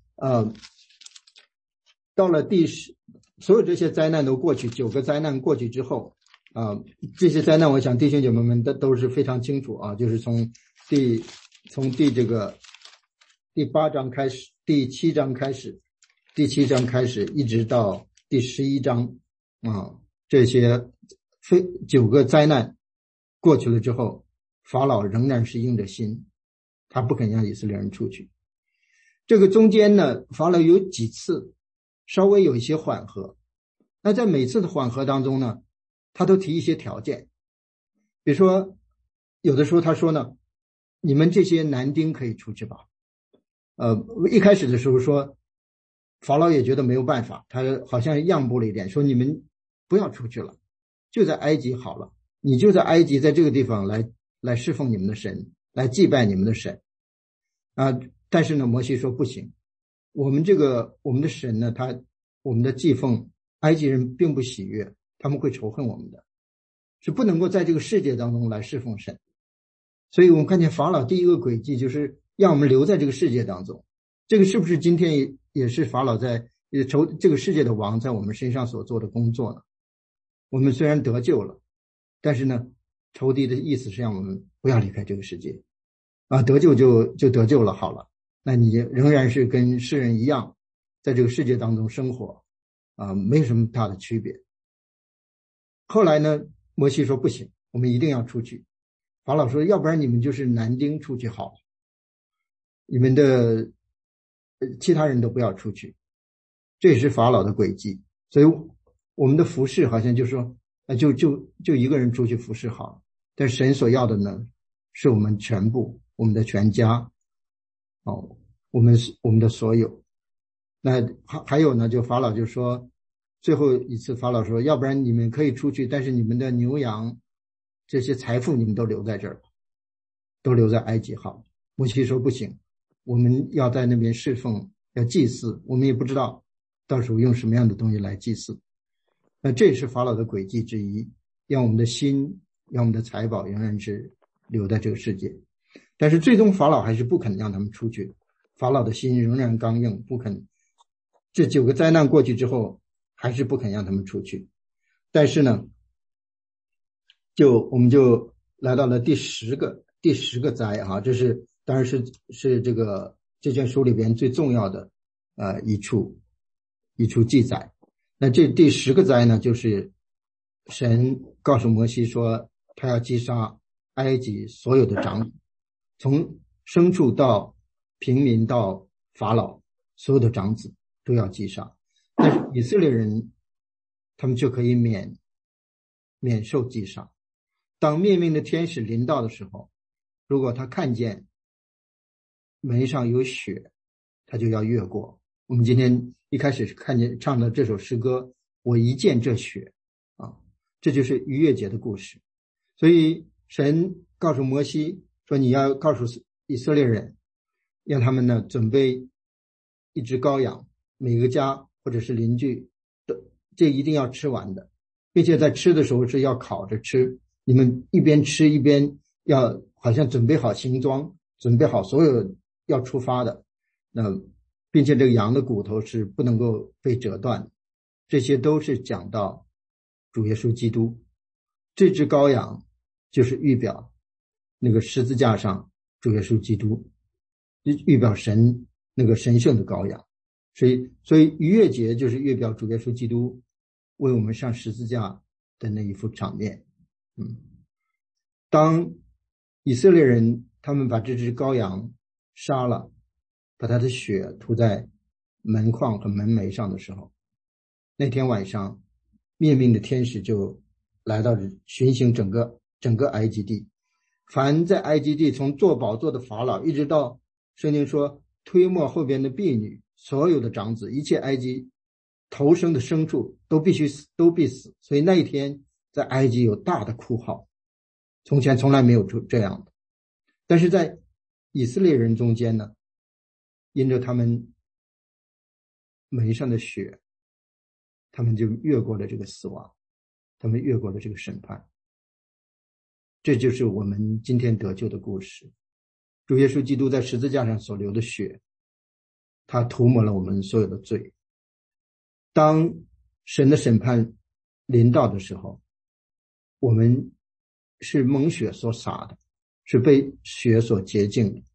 到了所有这些灾难都过去，9个灾难过去之后这些灾难我想弟兄姐妹们都是非常清楚就是从第从第8章开始，第7章开始，一直到第11章这些9个灾难过去了之后，法老仍然是硬着心，他不肯让以色列人出去。这个中间呢，法老有几次稍微有一些缓和，那在每次的缓和当中呢，他都提一些条件。比如说有的时候他说呢，你们这些男丁可以出去吧。一开始的时候说法老也觉得没有办法，他好像让步了一点，说你们不要出去了，就在埃及好了，你就在埃及，在这个地方来侍奉你们的神，来祭拜你们的神但是呢，摩西说不行，我们的神呢，我们的祭奉埃及人并不喜悦，他们会仇恨我们的，是不能够在这个世界当中来侍奉神。所以我们看见法老第一个轨迹就是让我们留在这个世界当中。这个是不是今天也是法老在这个世界的王在我们身上所做的工作呢？我们虽然得救了，但是呢，仇敌的意思是让我们不要离开这个世界得救就得救了，好了，那你仍然是跟世人一样在这个世界当中生活没有什么大的区别。后来呢，摩西说不行，我们一定要出去。法老说要不然你们就是男丁出去好了，你们的其他人都不要出去。这也是法老的诡计。所以我们的服侍好像就说就一个人出去服侍好了，但神所要的呢是我们全部，我们的全家我们的所有。那还有呢，就法老就说，最后一次法老说要不然你们可以出去，但是你们的牛羊这些财富你们都留在这儿，都留在埃及好。摩西说不行，我们要在那边侍奉，要祭祀，我们也不知道到时候用什么样的东西来祭祀。那这也是法老的诡计之一，让我们的心，让我们的财宝仍然是留在这个世界。但是最终法老还是不肯让他们出去，法老的心仍然刚硬，不肯。这9个灾难过去之后，还是不肯让他们出去。但是呢，我们就来到了第十个灾这是当然是这卷书里边最重要的一处记载。那这第10个灾呢，就是神告诉摩西说，他要击杀埃及所有的长子，从牲畜到平民到法老，所有的长子都要击杀。但是以色列人他们就可以免受击杀。当灭命的天使临到的时候，如果他看见门上有血，他就要越过。我们今天一开始唱的这首诗歌，我一见这血这就是逾越节的故事。所以神告诉摩西说，你要告诉以色列人，让他们呢准备一只羔羊，每个家或者是邻居这一定要吃完的，并且在吃的时候是要烤着吃，你们一边吃一边要好像准备好行装，准备好所有要出发的。那并且这个羊的骨头是不能够被折断，这些都是讲到主耶稣基督。这只羔羊就是预表那个十字架上主耶稣基督，预表神那个神圣的羔羊。所以逾越节就是预表主耶稣基督为我们上十字架的那一幅场面。当以色列人他们把这只羔羊杀了，把他的血涂在门框和门楣上的时候，那天晚上灭命的天使就来到巡行整个埃及地。凡在埃及地从坐宝座的法老一直到圣经说推磨后边的婢女，所有的长子，一切埃及头生的牲畜都必死。所以那一天在埃及有大的哭号，从前从来没有这样的。但是在以色列人中间呢，因着他们门上的血，他们就越过了这个死亡，他们越过了这个审判。这就是我们今天得救的故事。主耶稣基督在十字架上所流的血，他涂抹了我们所有的罪。当神的审判临到的时候，我们是蒙血所洒的，是被血所洁净的。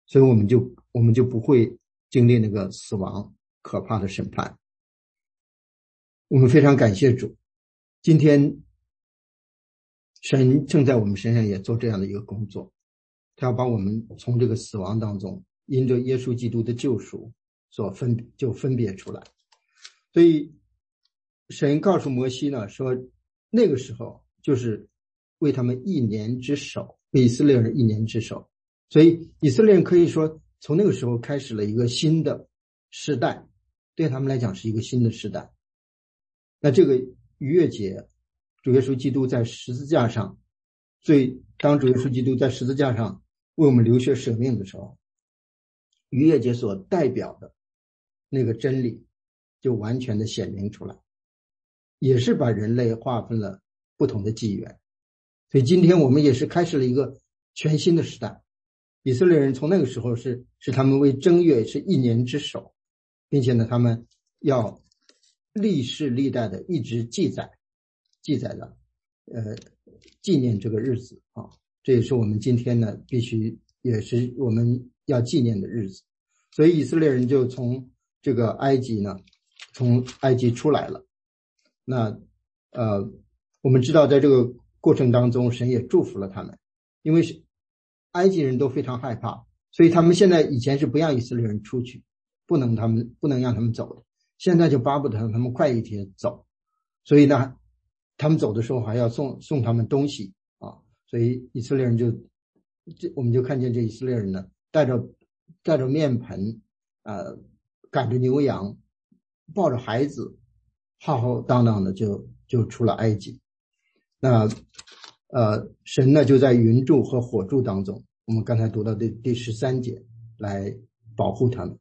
所以我们就不会经历那个死亡可怕的审判。我们非常感谢主，今天神正在我们身上也做这样的一个工作，他要把我们从这个死亡当中因着耶稣基督的救赎分别出来。所以神告诉摩西呢，说那个时候就是为他们1年之守，为以色列人1年之守。所以以色列人可以说从那个时候开始了一个新的时代，对他们来讲是一个新的时代。那这个逾越节，主耶稣基督在十字架上，当主耶稣基督在十字架上为我们流血舍命的时候，逾越节所代表的那个真理就完全的显明出来，也是把人类划分了不同的纪元。所以今天我们也是开始了一个全新的时代。以色列人从那个时候是他们为正月是1年之首，并且呢他们要历世历代的一直记载的纪念这个日子啊，这也是我们今天呢必须也是我们要纪念的日子。所以以色列人就从这个从埃及出来了。那我们知道在这个过程当中神也祝福了他们，因为是埃及人都非常害怕，所以他们现在以前是不让以色列人出去，不能让他们走的，现在就巴不得他们快一些走。所以呢他们走的时候还要送他们东西啊，所以以色列人我们就看见这以色列人呢带着面盆赶着牛羊，抱着孩子，浩浩荡荡的就出了埃及。那神呢就在云柱和火柱当中，我们刚才读到的第13节来保护他们。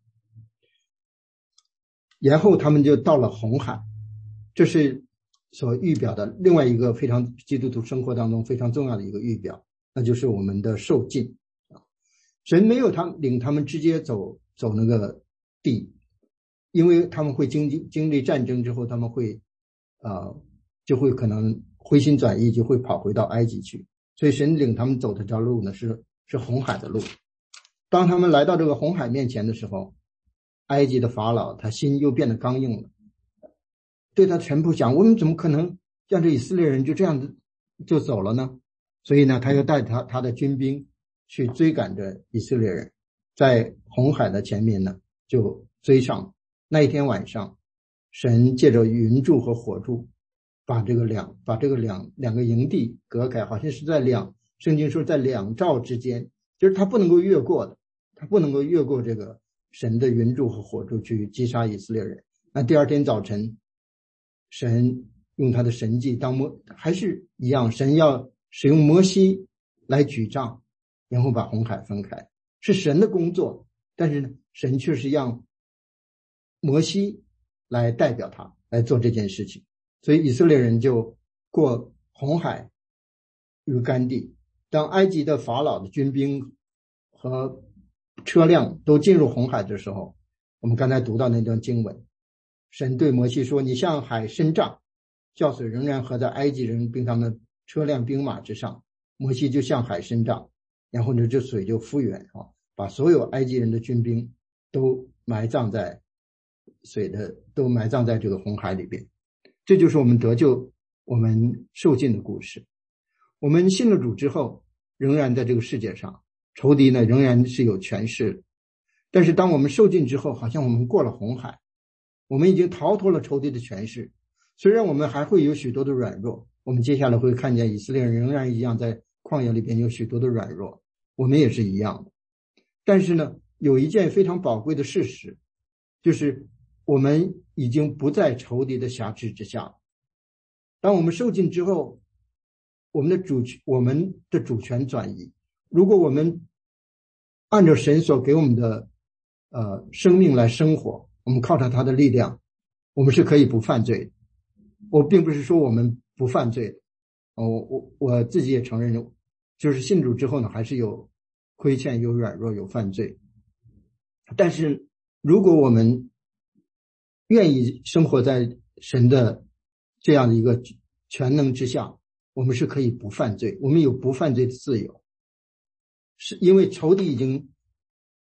然后他们就到了红海，这是所预表的另外一个非常基督徒生活当中非常重要的一个预表，那就是我们的受尽。神没有领他们直接走那个地，因为他们会经历战争之后，他们会就会可能回心转意，就会跑回到埃及去。所以神领他们走的这条路呢是红海的路。当他们来到这个红海面前的时候，埃及的法老他心又变得刚硬了，对他全部讲，我们怎么可能让这以色列人就这样子就走了呢？所以呢他又带他的军兵去追赶着以色列人，在红海的前面呢就追上。那一天晚上，神借着云柱和火柱把这个两个营地隔开，好像是圣经说在2兆之间，就是他不能够越过的，他不能够越过这个神的云柱和火柱去击杀以色列人。那第二天早晨，神用他的神迹还是一样，神要使用摩西来举杖，然后把红海分开，是神的工作，但是神却是让摩西来代表他来做这件事情。所以以色列人就过红海如干地。当埃及的法老的军兵和车辆都进入红海的时候，我们刚才读到那段经文，神对摩西说，你向海伸杖，叫水仍然合在埃及人并他们车辆兵马之上。摩西就向海伸杖，然后呢这水就复原，把所有埃及人的军兵都埋葬在这个红海里边。这就是我们得救我们受尽的故事。我们信了主之后，仍然在这个世界上，仇敌呢仍然是有权势的。但是当我们受尽之后，好像我们过了红海，我们已经逃脱了仇敌的权势。虽然我们还会有许多的软弱，我们接下来会看见以色列人仍然一样在旷野里边有许多的软弱，我们也是一样的。但是呢，有一件非常宝贵的事实，就是我们已经不在仇敌的辖制之下。当我们受尽之后，我们的主权转移。如果我们按照神所给我们的生命来生活，我们靠着他的力量，我们是可以不犯罪的。我并不是说我们不犯罪的，我自己也承认，就是信主之后呢，还是有亏欠、有软弱、有犯罪。但是如果我们愿意生活在神的这样的一个全能之下，我们是可以不犯罪，我们有不犯罪的自由。是因为仇敌已经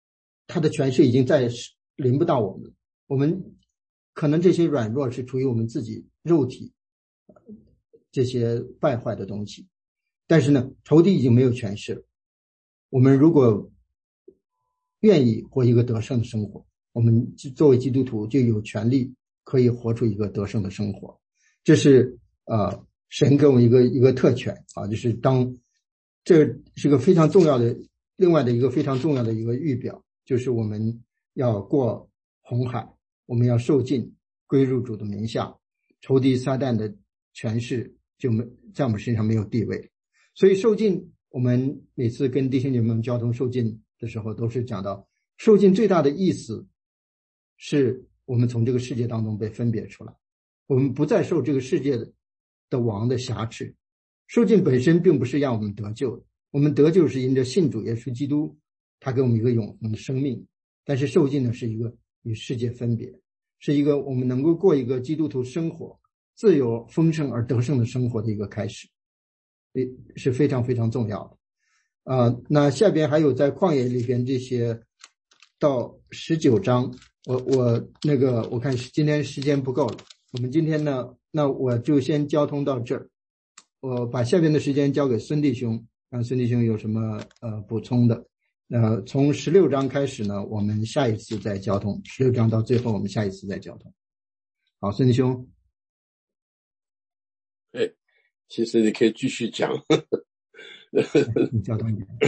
他的权势已经临不到我们，我们可能这些软弱是出于我们自己肉体这些败坏的东西，但是呢，仇敌已经没有权势了。我们如果愿意过一个得胜的生活，我们作为基督徒就有权利可以活出一个得胜的生活。这是神给我们一个特权啊，就是这是个非常重要的，另外的一个非常重要的一个预表，就是我们要过红海，我们要受尽归入主的名下，仇敌撒旦的权势就在我们身上没有地位。所以受尽，我们每次跟弟兄姐妹们交通受尽的时候，都是讲到受尽最大的意思是我们从这个世界当中被分别出来，我们不再受这个世界的王的辖制。受尽本身并不是让我们得救的，我们得救是因着信主耶稣基督，他给我们一个永恒的生命。但是受尽呢，是一个与世界分别，是一个我们能够过一个基督徒生活自由丰盛而得胜的生活的一个开始，是非常非常重要的。那下边还有在旷野里边这些到19章，我看今天时间不够了，我们今天呢，那我就先交通到这儿，我把下边的时间交给孙弟兄，让孙弟兄有什么补充的。从16章开始呢，我们下一次再交通，16章到最后我们下一次再交通。好，孙弟兄。 其实你可以继续讲。 你交通一点。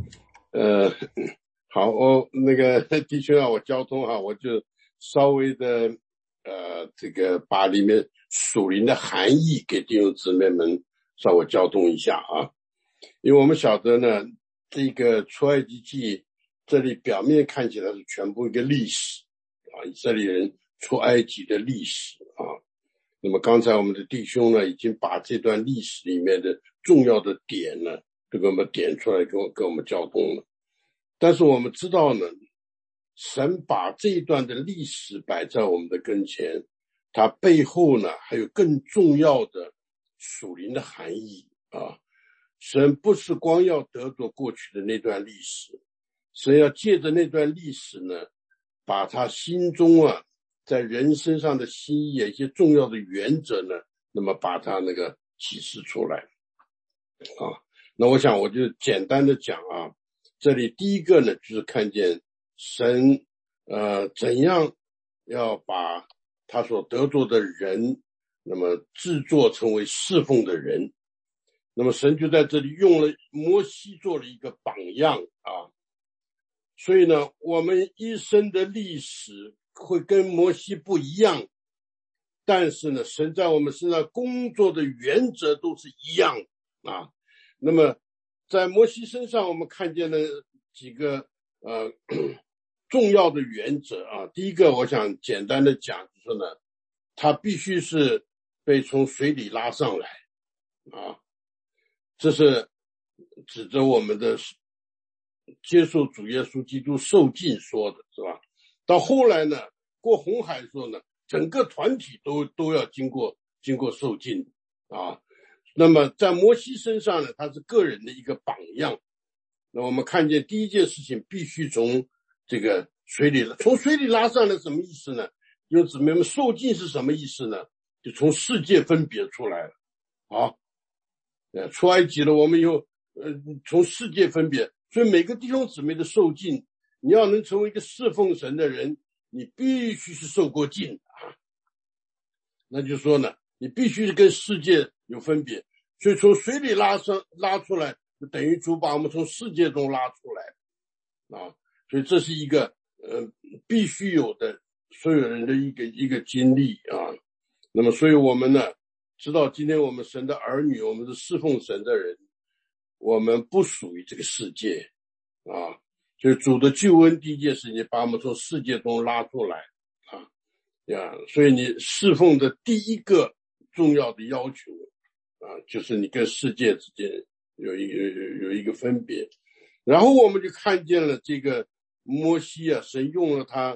好，那个弟兄啊，我交通啊，我就稍微的这个把里面属灵的含义给弟兄姊妹们稍微交通一下啊。因为我们晓得呢，这个出埃及记这里表面看起来是全部一个历史啊，以色列人出埃及的历史啊。那么刚才我们的弟兄呢，已经把这段历史里面的重要的点呢，都给我们点出来，跟我们交通了。但是我们知道呢，神把这一段的历史摆在我们的跟前，它背后呢还有更重要的属灵的含义啊。神不是光要得着过去的那段历史，神要借着那段历史呢，把他心中在人身上的心意一些重要的原则呢，那么把它那个启示出来啊。那我想我就简单的讲啊，这里第一个呢，就是看见神怎样要把他所得着的人，那么制作成为侍奉的人。那么神就在这里用了摩西做了一个榜样啊。所以呢，我们一生的历史会跟摩西不一样，但是呢，神在我们身上工作的原则都是一样啊。那么在摩西身上我们看见了几个重要的原则啊。第一个我想简单的讲，就是呢，他必须是被从水里拉上来啊。这是指着我们的接受主耶稣基督受尽说的，是吧？到后来呢，过红海的时候呢，整个团体都要经过受尽啊。那么在摩西身上呢，他是个人的一个榜样。那我们看见第一件事情必须从这个水里拉上来，什么意思呢？弟兄姊妹们，受尽是什么意思呢？就从世界分别出来了啊。出埃及了，我们又从世界分别，所以每个弟兄姊妹的受尽，你要能成为一个侍奉神的人，你必须是受过尽啊。那就是说呢，你必须是跟世界有分别，所以从水里拉出来，就等于主把我们从世界中拉出来啊。所以这是一个必须有的所有人的一个经历啊。那么所以我们呢，知道今天我们神的儿女，我们是侍奉神的人，我们不属于这个世界啊。所以主的救恩第一件事情，把我们从世界中拉出来啊。所以你侍奉的第一个重要的要求啊，就是你跟世界之间有一个分别。然后我们就看见了这个摩西啊，神用了他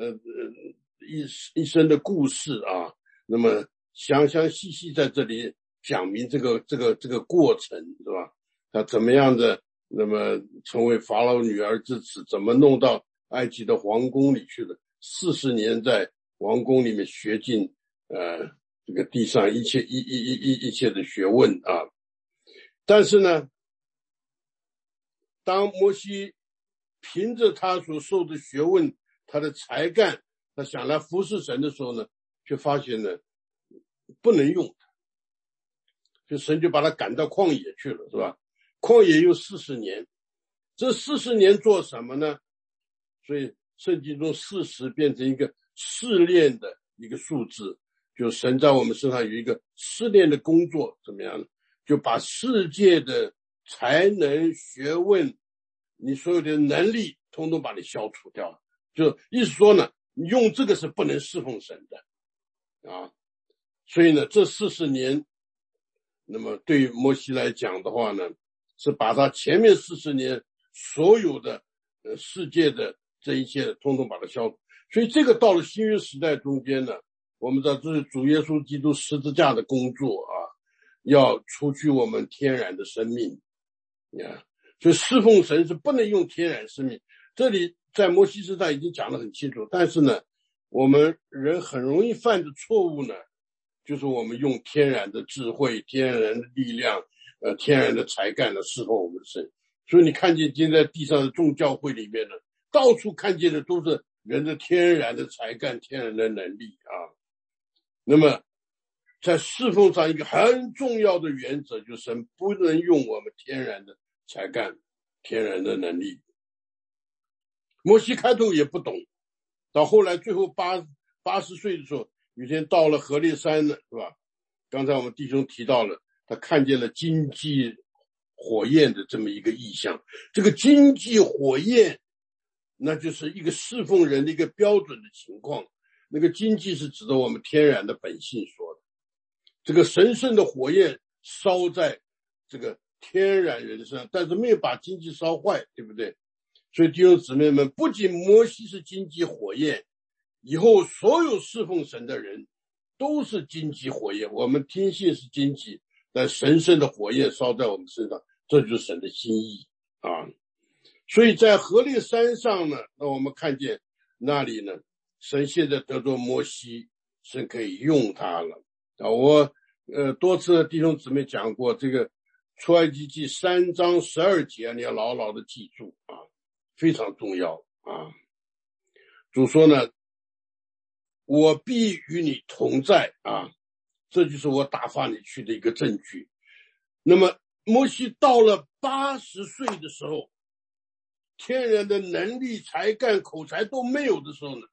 一生的故事啊，那么详细在这里讲明这个过程，是吧？他怎么样的那么成为法老女儿之子，怎么弄到埃及的皇宫里去了，40年在王宫里面学尽这个地上一切的学问啊。但是呢，当摩西凭着他所受的学问，他的才干，他想来服侍神的时候呢，却发现呢不能用他，就神就把他赶到旷野去了，是吧？旷野有40年，这40年做什么呢？所以圣经中40变成一个试炼的一个数字，就神在我们身上有一个试炼的工作，怎么样呢？就把世界的才能、学问，你所有的能力统统把你消除掉，就意思说呢，你用这个是不能侍奉神的啊。所以呢，这40年，那么对于摩西来讲的话呢，是把他前面40年所有的世界的这一切统统把它消除。所以这个到了新约时代中间呢，我们知道这是主耶稣基督十字架的工作啊，要除去我们天然的生命啊。所以侍奉神是不能用天然生命，这里在摩西时代已经讲得很清楚。但是呢，我们人很容易犯的错误呢，就是我们用天然的智慧、天然的力量、天然的才干来侍奉我们的神。所以你看见今天在地上的众教会里面呢，到处看见的都是人的天然的才干、天然的能力啊。那么在侍奉上一个很重要的原则，就是神不能用我们天然的才干、天然的能力。摩西开头也不懂，到后来最后80岁的时候，有一天到了何烈山了，是吧？刚才我们弟兄提到了，他看见了荆棘火焰的这么一个意象。这个荆棘火焰，那就是一个侍奉人的一个标准的情况。那个荆棘是指的我们天然的本性说的，这个神圣的火焰烧在这个天然人身上，但是没有把荆棘烧坏，对不对？所以弟兄姊妹们，不仅摩西是荆棘火焰，以后所有侍奉神的人都是荆棘火焰。我们听信是荆棘，但神圣的火焰烧在我们身上，这就是神的心意啊。所以在何烈山上呢，那我们看见那里呢，神现在得着摩西，神可以用他了啊。我多次弟兄姊妹讲过，这个出埃及记3章12节，你要牢牢的记住啊，非常重要啊。主说呢，我必与你同在啊，这就是我打发你去的一个证据。那么摩西到了80岁的时候，天然的能力、才干、口才都没有的时候呢，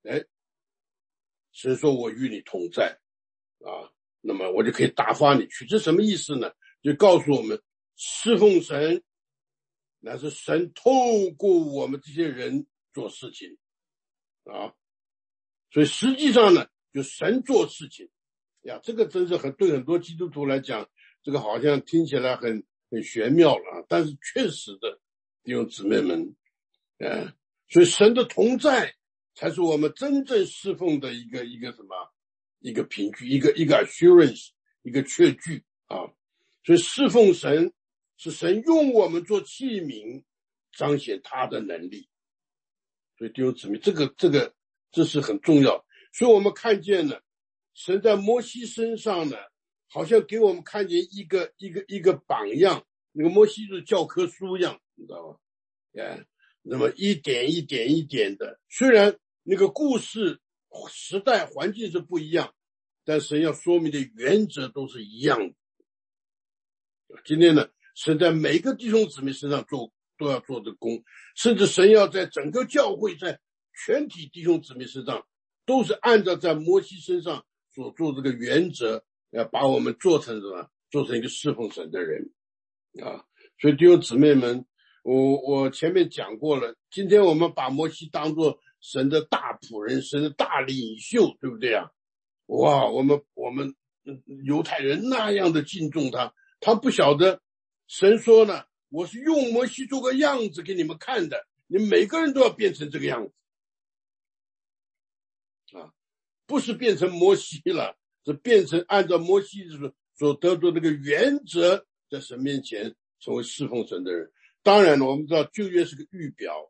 神说我与你同在啊，那么我就可以打发你去。这什么意思呢？就告诉我们，侍奉神那是神透过我们这些人做事情啊。所以实际上呢，就神做事情呀，这个真是对很多基督徒来讲，这个好像听起来很玄妙了啊，但是确实的弟兄姊妹们，所以神的同在才是我们真正侍奉的一个什么，一个凭据，一个 assurance， 一个确据啊。所以侍奉神是神用我们做器皿，彰显他的能力。所以弟兄姊妹，这是很重要。所以我们看见了神在摩西身上呢，好像给我们看见一个榜样，那个摩西就是教科书一样，你知道吗？那么一点一点的，虽然那个故事时代环境是不一样，但神要说明的原则都是一样的。今天呢，神在每个弟兄姊妹身上都要做的工，甚至神要在整个教会，在全体弟兄姊妹身上，都是按照在摩西身上所做这个原则，要把我们做成什么？做成一个侍奉神的人啊！所以弟兄姊妹们，我前面讲过了，今天我们把摩西当作神的大仆人，神的大领袖，对不对啊？哇，我们犹太人那样的敬重他，他不晓得神说呢，我是用摩西做个样子给你们看的，你们每个人都要变成这个样子啊，不是变成摩西了，是变成按照摩西所得到这个原则，在神面前成为侍奉神的人。当然了，我们知道旧约是个预表，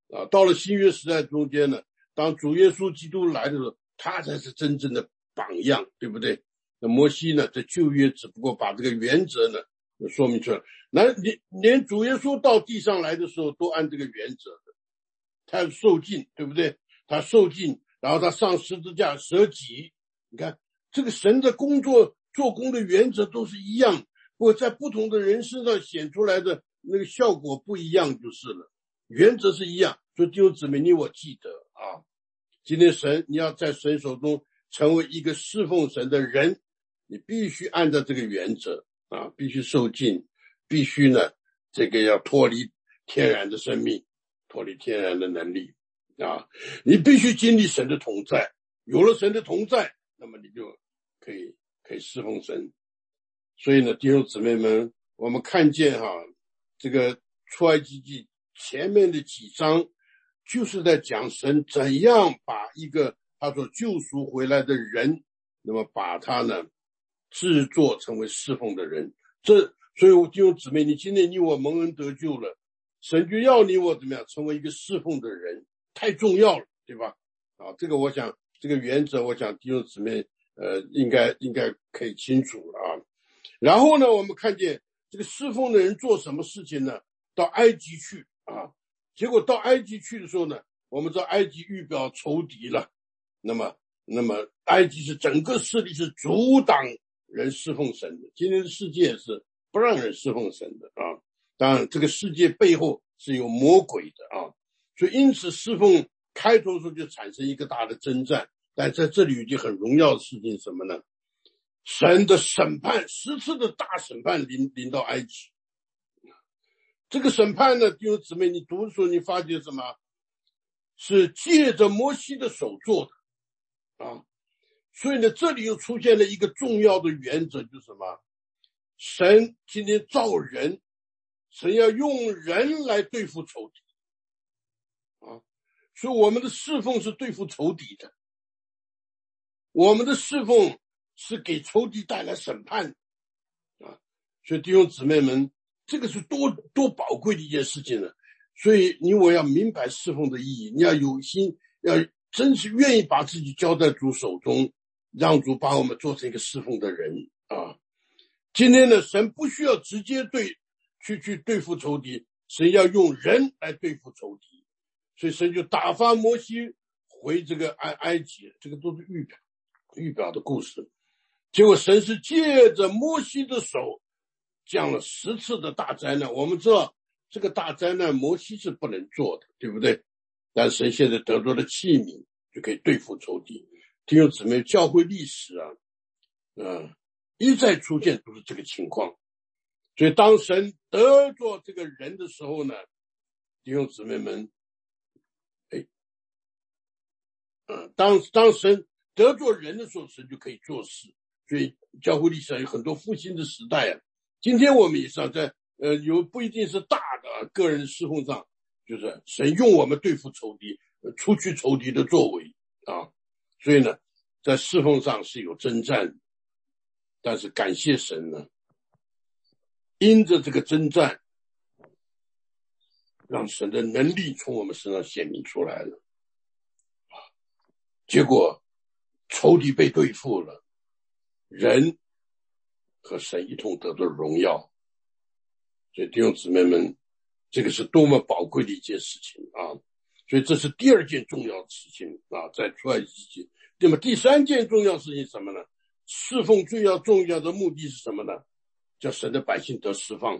到了新约时代中间呢，当主耶稣基督来的时候，他才是真正的榜样，对不对？那摩西呢，在旧约只不过把这个原则呢说明出来。那连主耶稣到地上来的时候，都按这个原则的，他受尽，对不对？他受尽，然后他上十字架舍己。你看这个神的工作做工的原则都是一样，不过在不同的人身上显出来的那个效果不一样就是了，原则是一样。所以弟兄姊妹，你我记得啊，今天你要在神手中成为一个侍奉神的人，你必须按照这个原则啊，必须受尽，必须呢这个要脱离天然的生命，脱离天然的能力啊，你必须经历神的同在，有了神的同在，那么你就可以侍奉神。所以呢，弟兄姊妹们，我们看见这个出埃及记前面的几章就是在讲神怎样把一个他所救赎回来的人，那么把他呢制作成为侍奉的人。所以弟兄姊妹，你今天你我蒙恩得救了，神就要你我怎么样成为一个侍奉的人，太重要了，对吧？这个我想这个原则，我想弟兄姊妹应该可以清楚了啊。然后呢，我们看见这个侍奉的人做什么事情呢？到埃及去啊，结果到埃及去的时候呢，我们知道埃及预表仇敌了，那么埃及是整个势力是阻挡人侍奉神的，今天的世界是不让人侍奉神的啊。当然这个世界背后是有魔鬼的啊，所以因此侍奉开头的时候就产生一个大的征战。但在这里有一件很荣耀的事情，什么呢？神的审判，10次的大审判临到埃及。这个审判呢，弟兄姊妹，你读的时候你发觉什么？是借着摩西的手做的啊。所以呢，这里又出现了一个重要的原则，就是什么？神今天造人，神要用人来对付仇敌啊。所以我们的侍奉是对付仇敌的，我们的侍奉是给仇敌带来审判啊。所以弟兄姊妹们，这个是多宝贵的一件事情呢。所以你我要明白侍奉的意义，你要有心，要真是愿意把自己交在主手中，让主把我们做成一个侍奉的人啊。今天呢，神不需要直接去对付仇敌，神要用人来对付仇敌，所以神就打发摩西回这个埃及，这个都是预表的故事。结果神是借着摩西的手降了10次的大灾难。我们知道这个大灾难摩西是不能做的，对不对？但神现在得到了器皿，就可以对付仇敌。弟兄姊妹，教会历史一再出现都是这个情况。所以当神得着这个人的时候呢，弟兄姊妹们，当神得着人的时候，神就可以做事。所以教会历史上有很多复兴的时代啊。今天我们也是在有不一定是大的个人侍奉上，就是神用我们对付仇敌，除去仇敌的作为啊。所以呢，在侍奉上是有征战，但是感谢神呢，因着这个征战，让神的能力从我们身上显明出来了。结果仇敌被对付了，人和神一同得到荣耀。所以弟兄姊妹们，这个是多么宝贵的一件事情啊！所以这是第2件重要的事情啊，在出埃及记。那么第3件重要的事情是什么呢？侍奉最重要的目的是什么呢？叫神的百姓得释放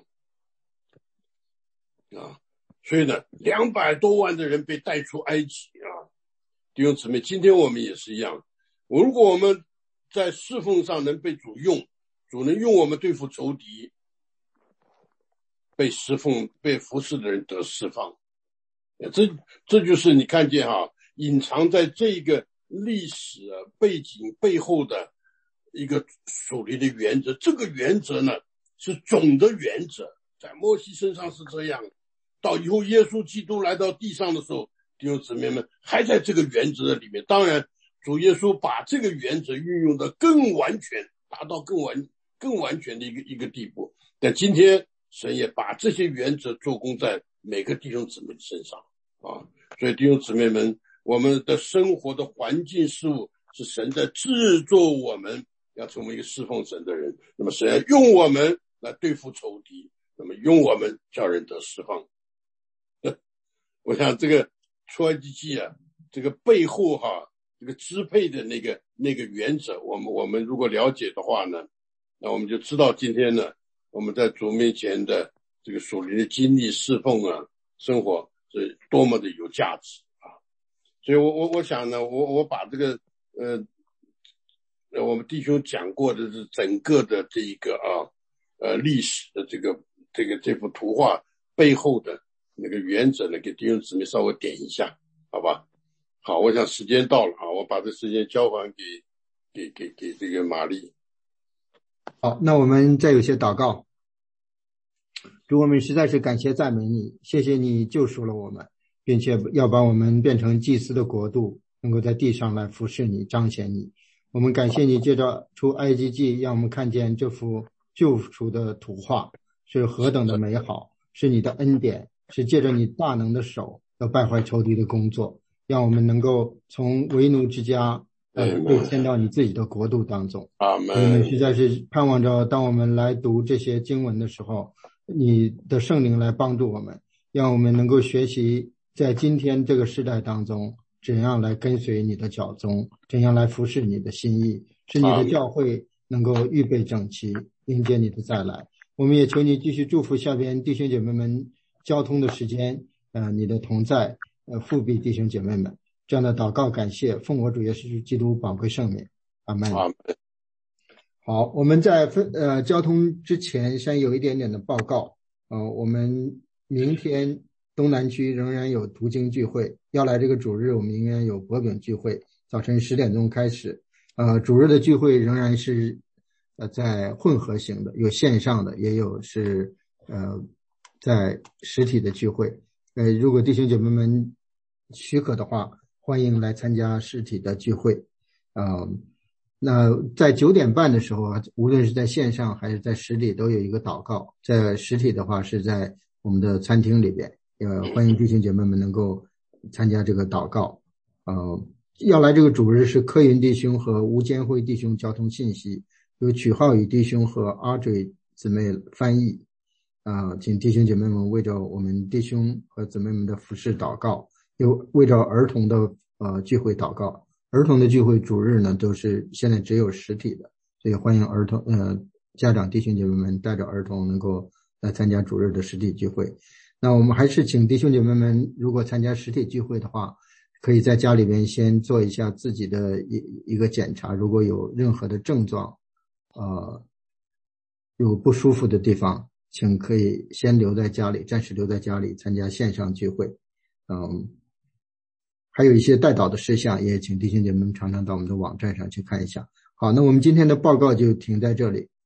啊！所以呢，200多万的人被带出埃及啊！弟兄姊妹，今天我们也是一样。如果我们在侍奉上能被主用，主能用我们对付仇敌，被服侍的人得释放。这就是你看见隐藏在这个历史背景背后的一个属灵的原则。这个原则呢是总的原则，在摩西身上是这样，到以后耶稣基督来到地上的时候，弟兄姊妹们还在这个原则的里面。当然主耶稣把这个原则运用的更完全，达到更完全的一个地步。但今天神也把这些原则做工在每个弟兄姊妹的身上啊。 所以弟兄姊妹们，我们的生活的环境事物是神在制作我们要成为一个侍奉神的人，那么神要用我们来对付仇敌，那么用我们叫人得释放。我想这个出埃及记啊，这个背后这个支配的那个原则，我们如果了解的话呢，那我们就知道今天呢，我们在主面前的这个属灵的经历、侍奉啊、生活是多么的有价值啊！所以我想呢，我把这个我们弟兄讲过的是整个的这一个历史的这幅图画背后的那个原则呢，给弟兄姊妹稍微点一下，好吧？好，我想时间到了啊，我把这时间交还给这个玛丽。 好，那我们再有些祷告。主，我们实在是感谢赞美你，谢谢你救赎了我们，并且要把我们变成祭司的国度，能够在地上来服侍你，彰显你。我们感谢你借着出埃及记，让我们看见这幅救赎的图画是何等的美好，是你的恩典，是借着你大能的手要败坏仇敌的工作，让我们能够从为奴之家被迁到你自己的国度当中。 阿们。 我们实在是盼望着，当我们来读这些经文的时候，你的圣灵来帮助我们，让我们能够学习在今天这个时代当中怎样来跟随你的脚踪，怎样来服侍你的心意，使你的教会能够预备整齐，迎接你的再来。我们也求你继续祝福下边弟兄姐妹们交通的时间，你的同在，复庇弟兄姐妹们。这样的祷告感谢，奉我主耶稣基督宝贵圣名，阿们。好，我们在交通之前先有一点点的报告。我们明天东南区仍然有读经聚会，要来这个主日我们应该有薄饼聚会，早晨10点钟开始。主日的聚会仍然是在混合型的，有线上的，也有是在实体的聚会。如果弟兄姐妹们许可的话，欢迎来参加实体的聚会。那在9点半的时候，无论是在线上还是在实体都有一个祷告。在实体的话是在我们的餐厅里边，欢迎弟兄姐妹们能够参加这个祷告。要来这个主日是柯云弟兄和吴坚辉弟兄交通信息，由曲浩宇弟兄和阿蕊姊妹翻译。请弟兄姐妹们为着我们弟兄和姊妹们的服事祷告，又为着儿童的聚会祷告。儿童的聚会主日呢都是现在只有实体的，所以欢迎儿童家长弟兄姐妹们带着儿童能够来参加主日的实体聚会。那我们还是请弟兄姐妹们，如果参加实体聚会的话，可以在家里边先做一下自己的一个检查，如果有任何的症状有不舒服的地方，请可以先留在家里，暂时留在家里参加线上聚会。还有一些代祷的事项，也请弟兄姐妹们常常到我们的网站上去看一下。好，那我们今天的报告就停在这里。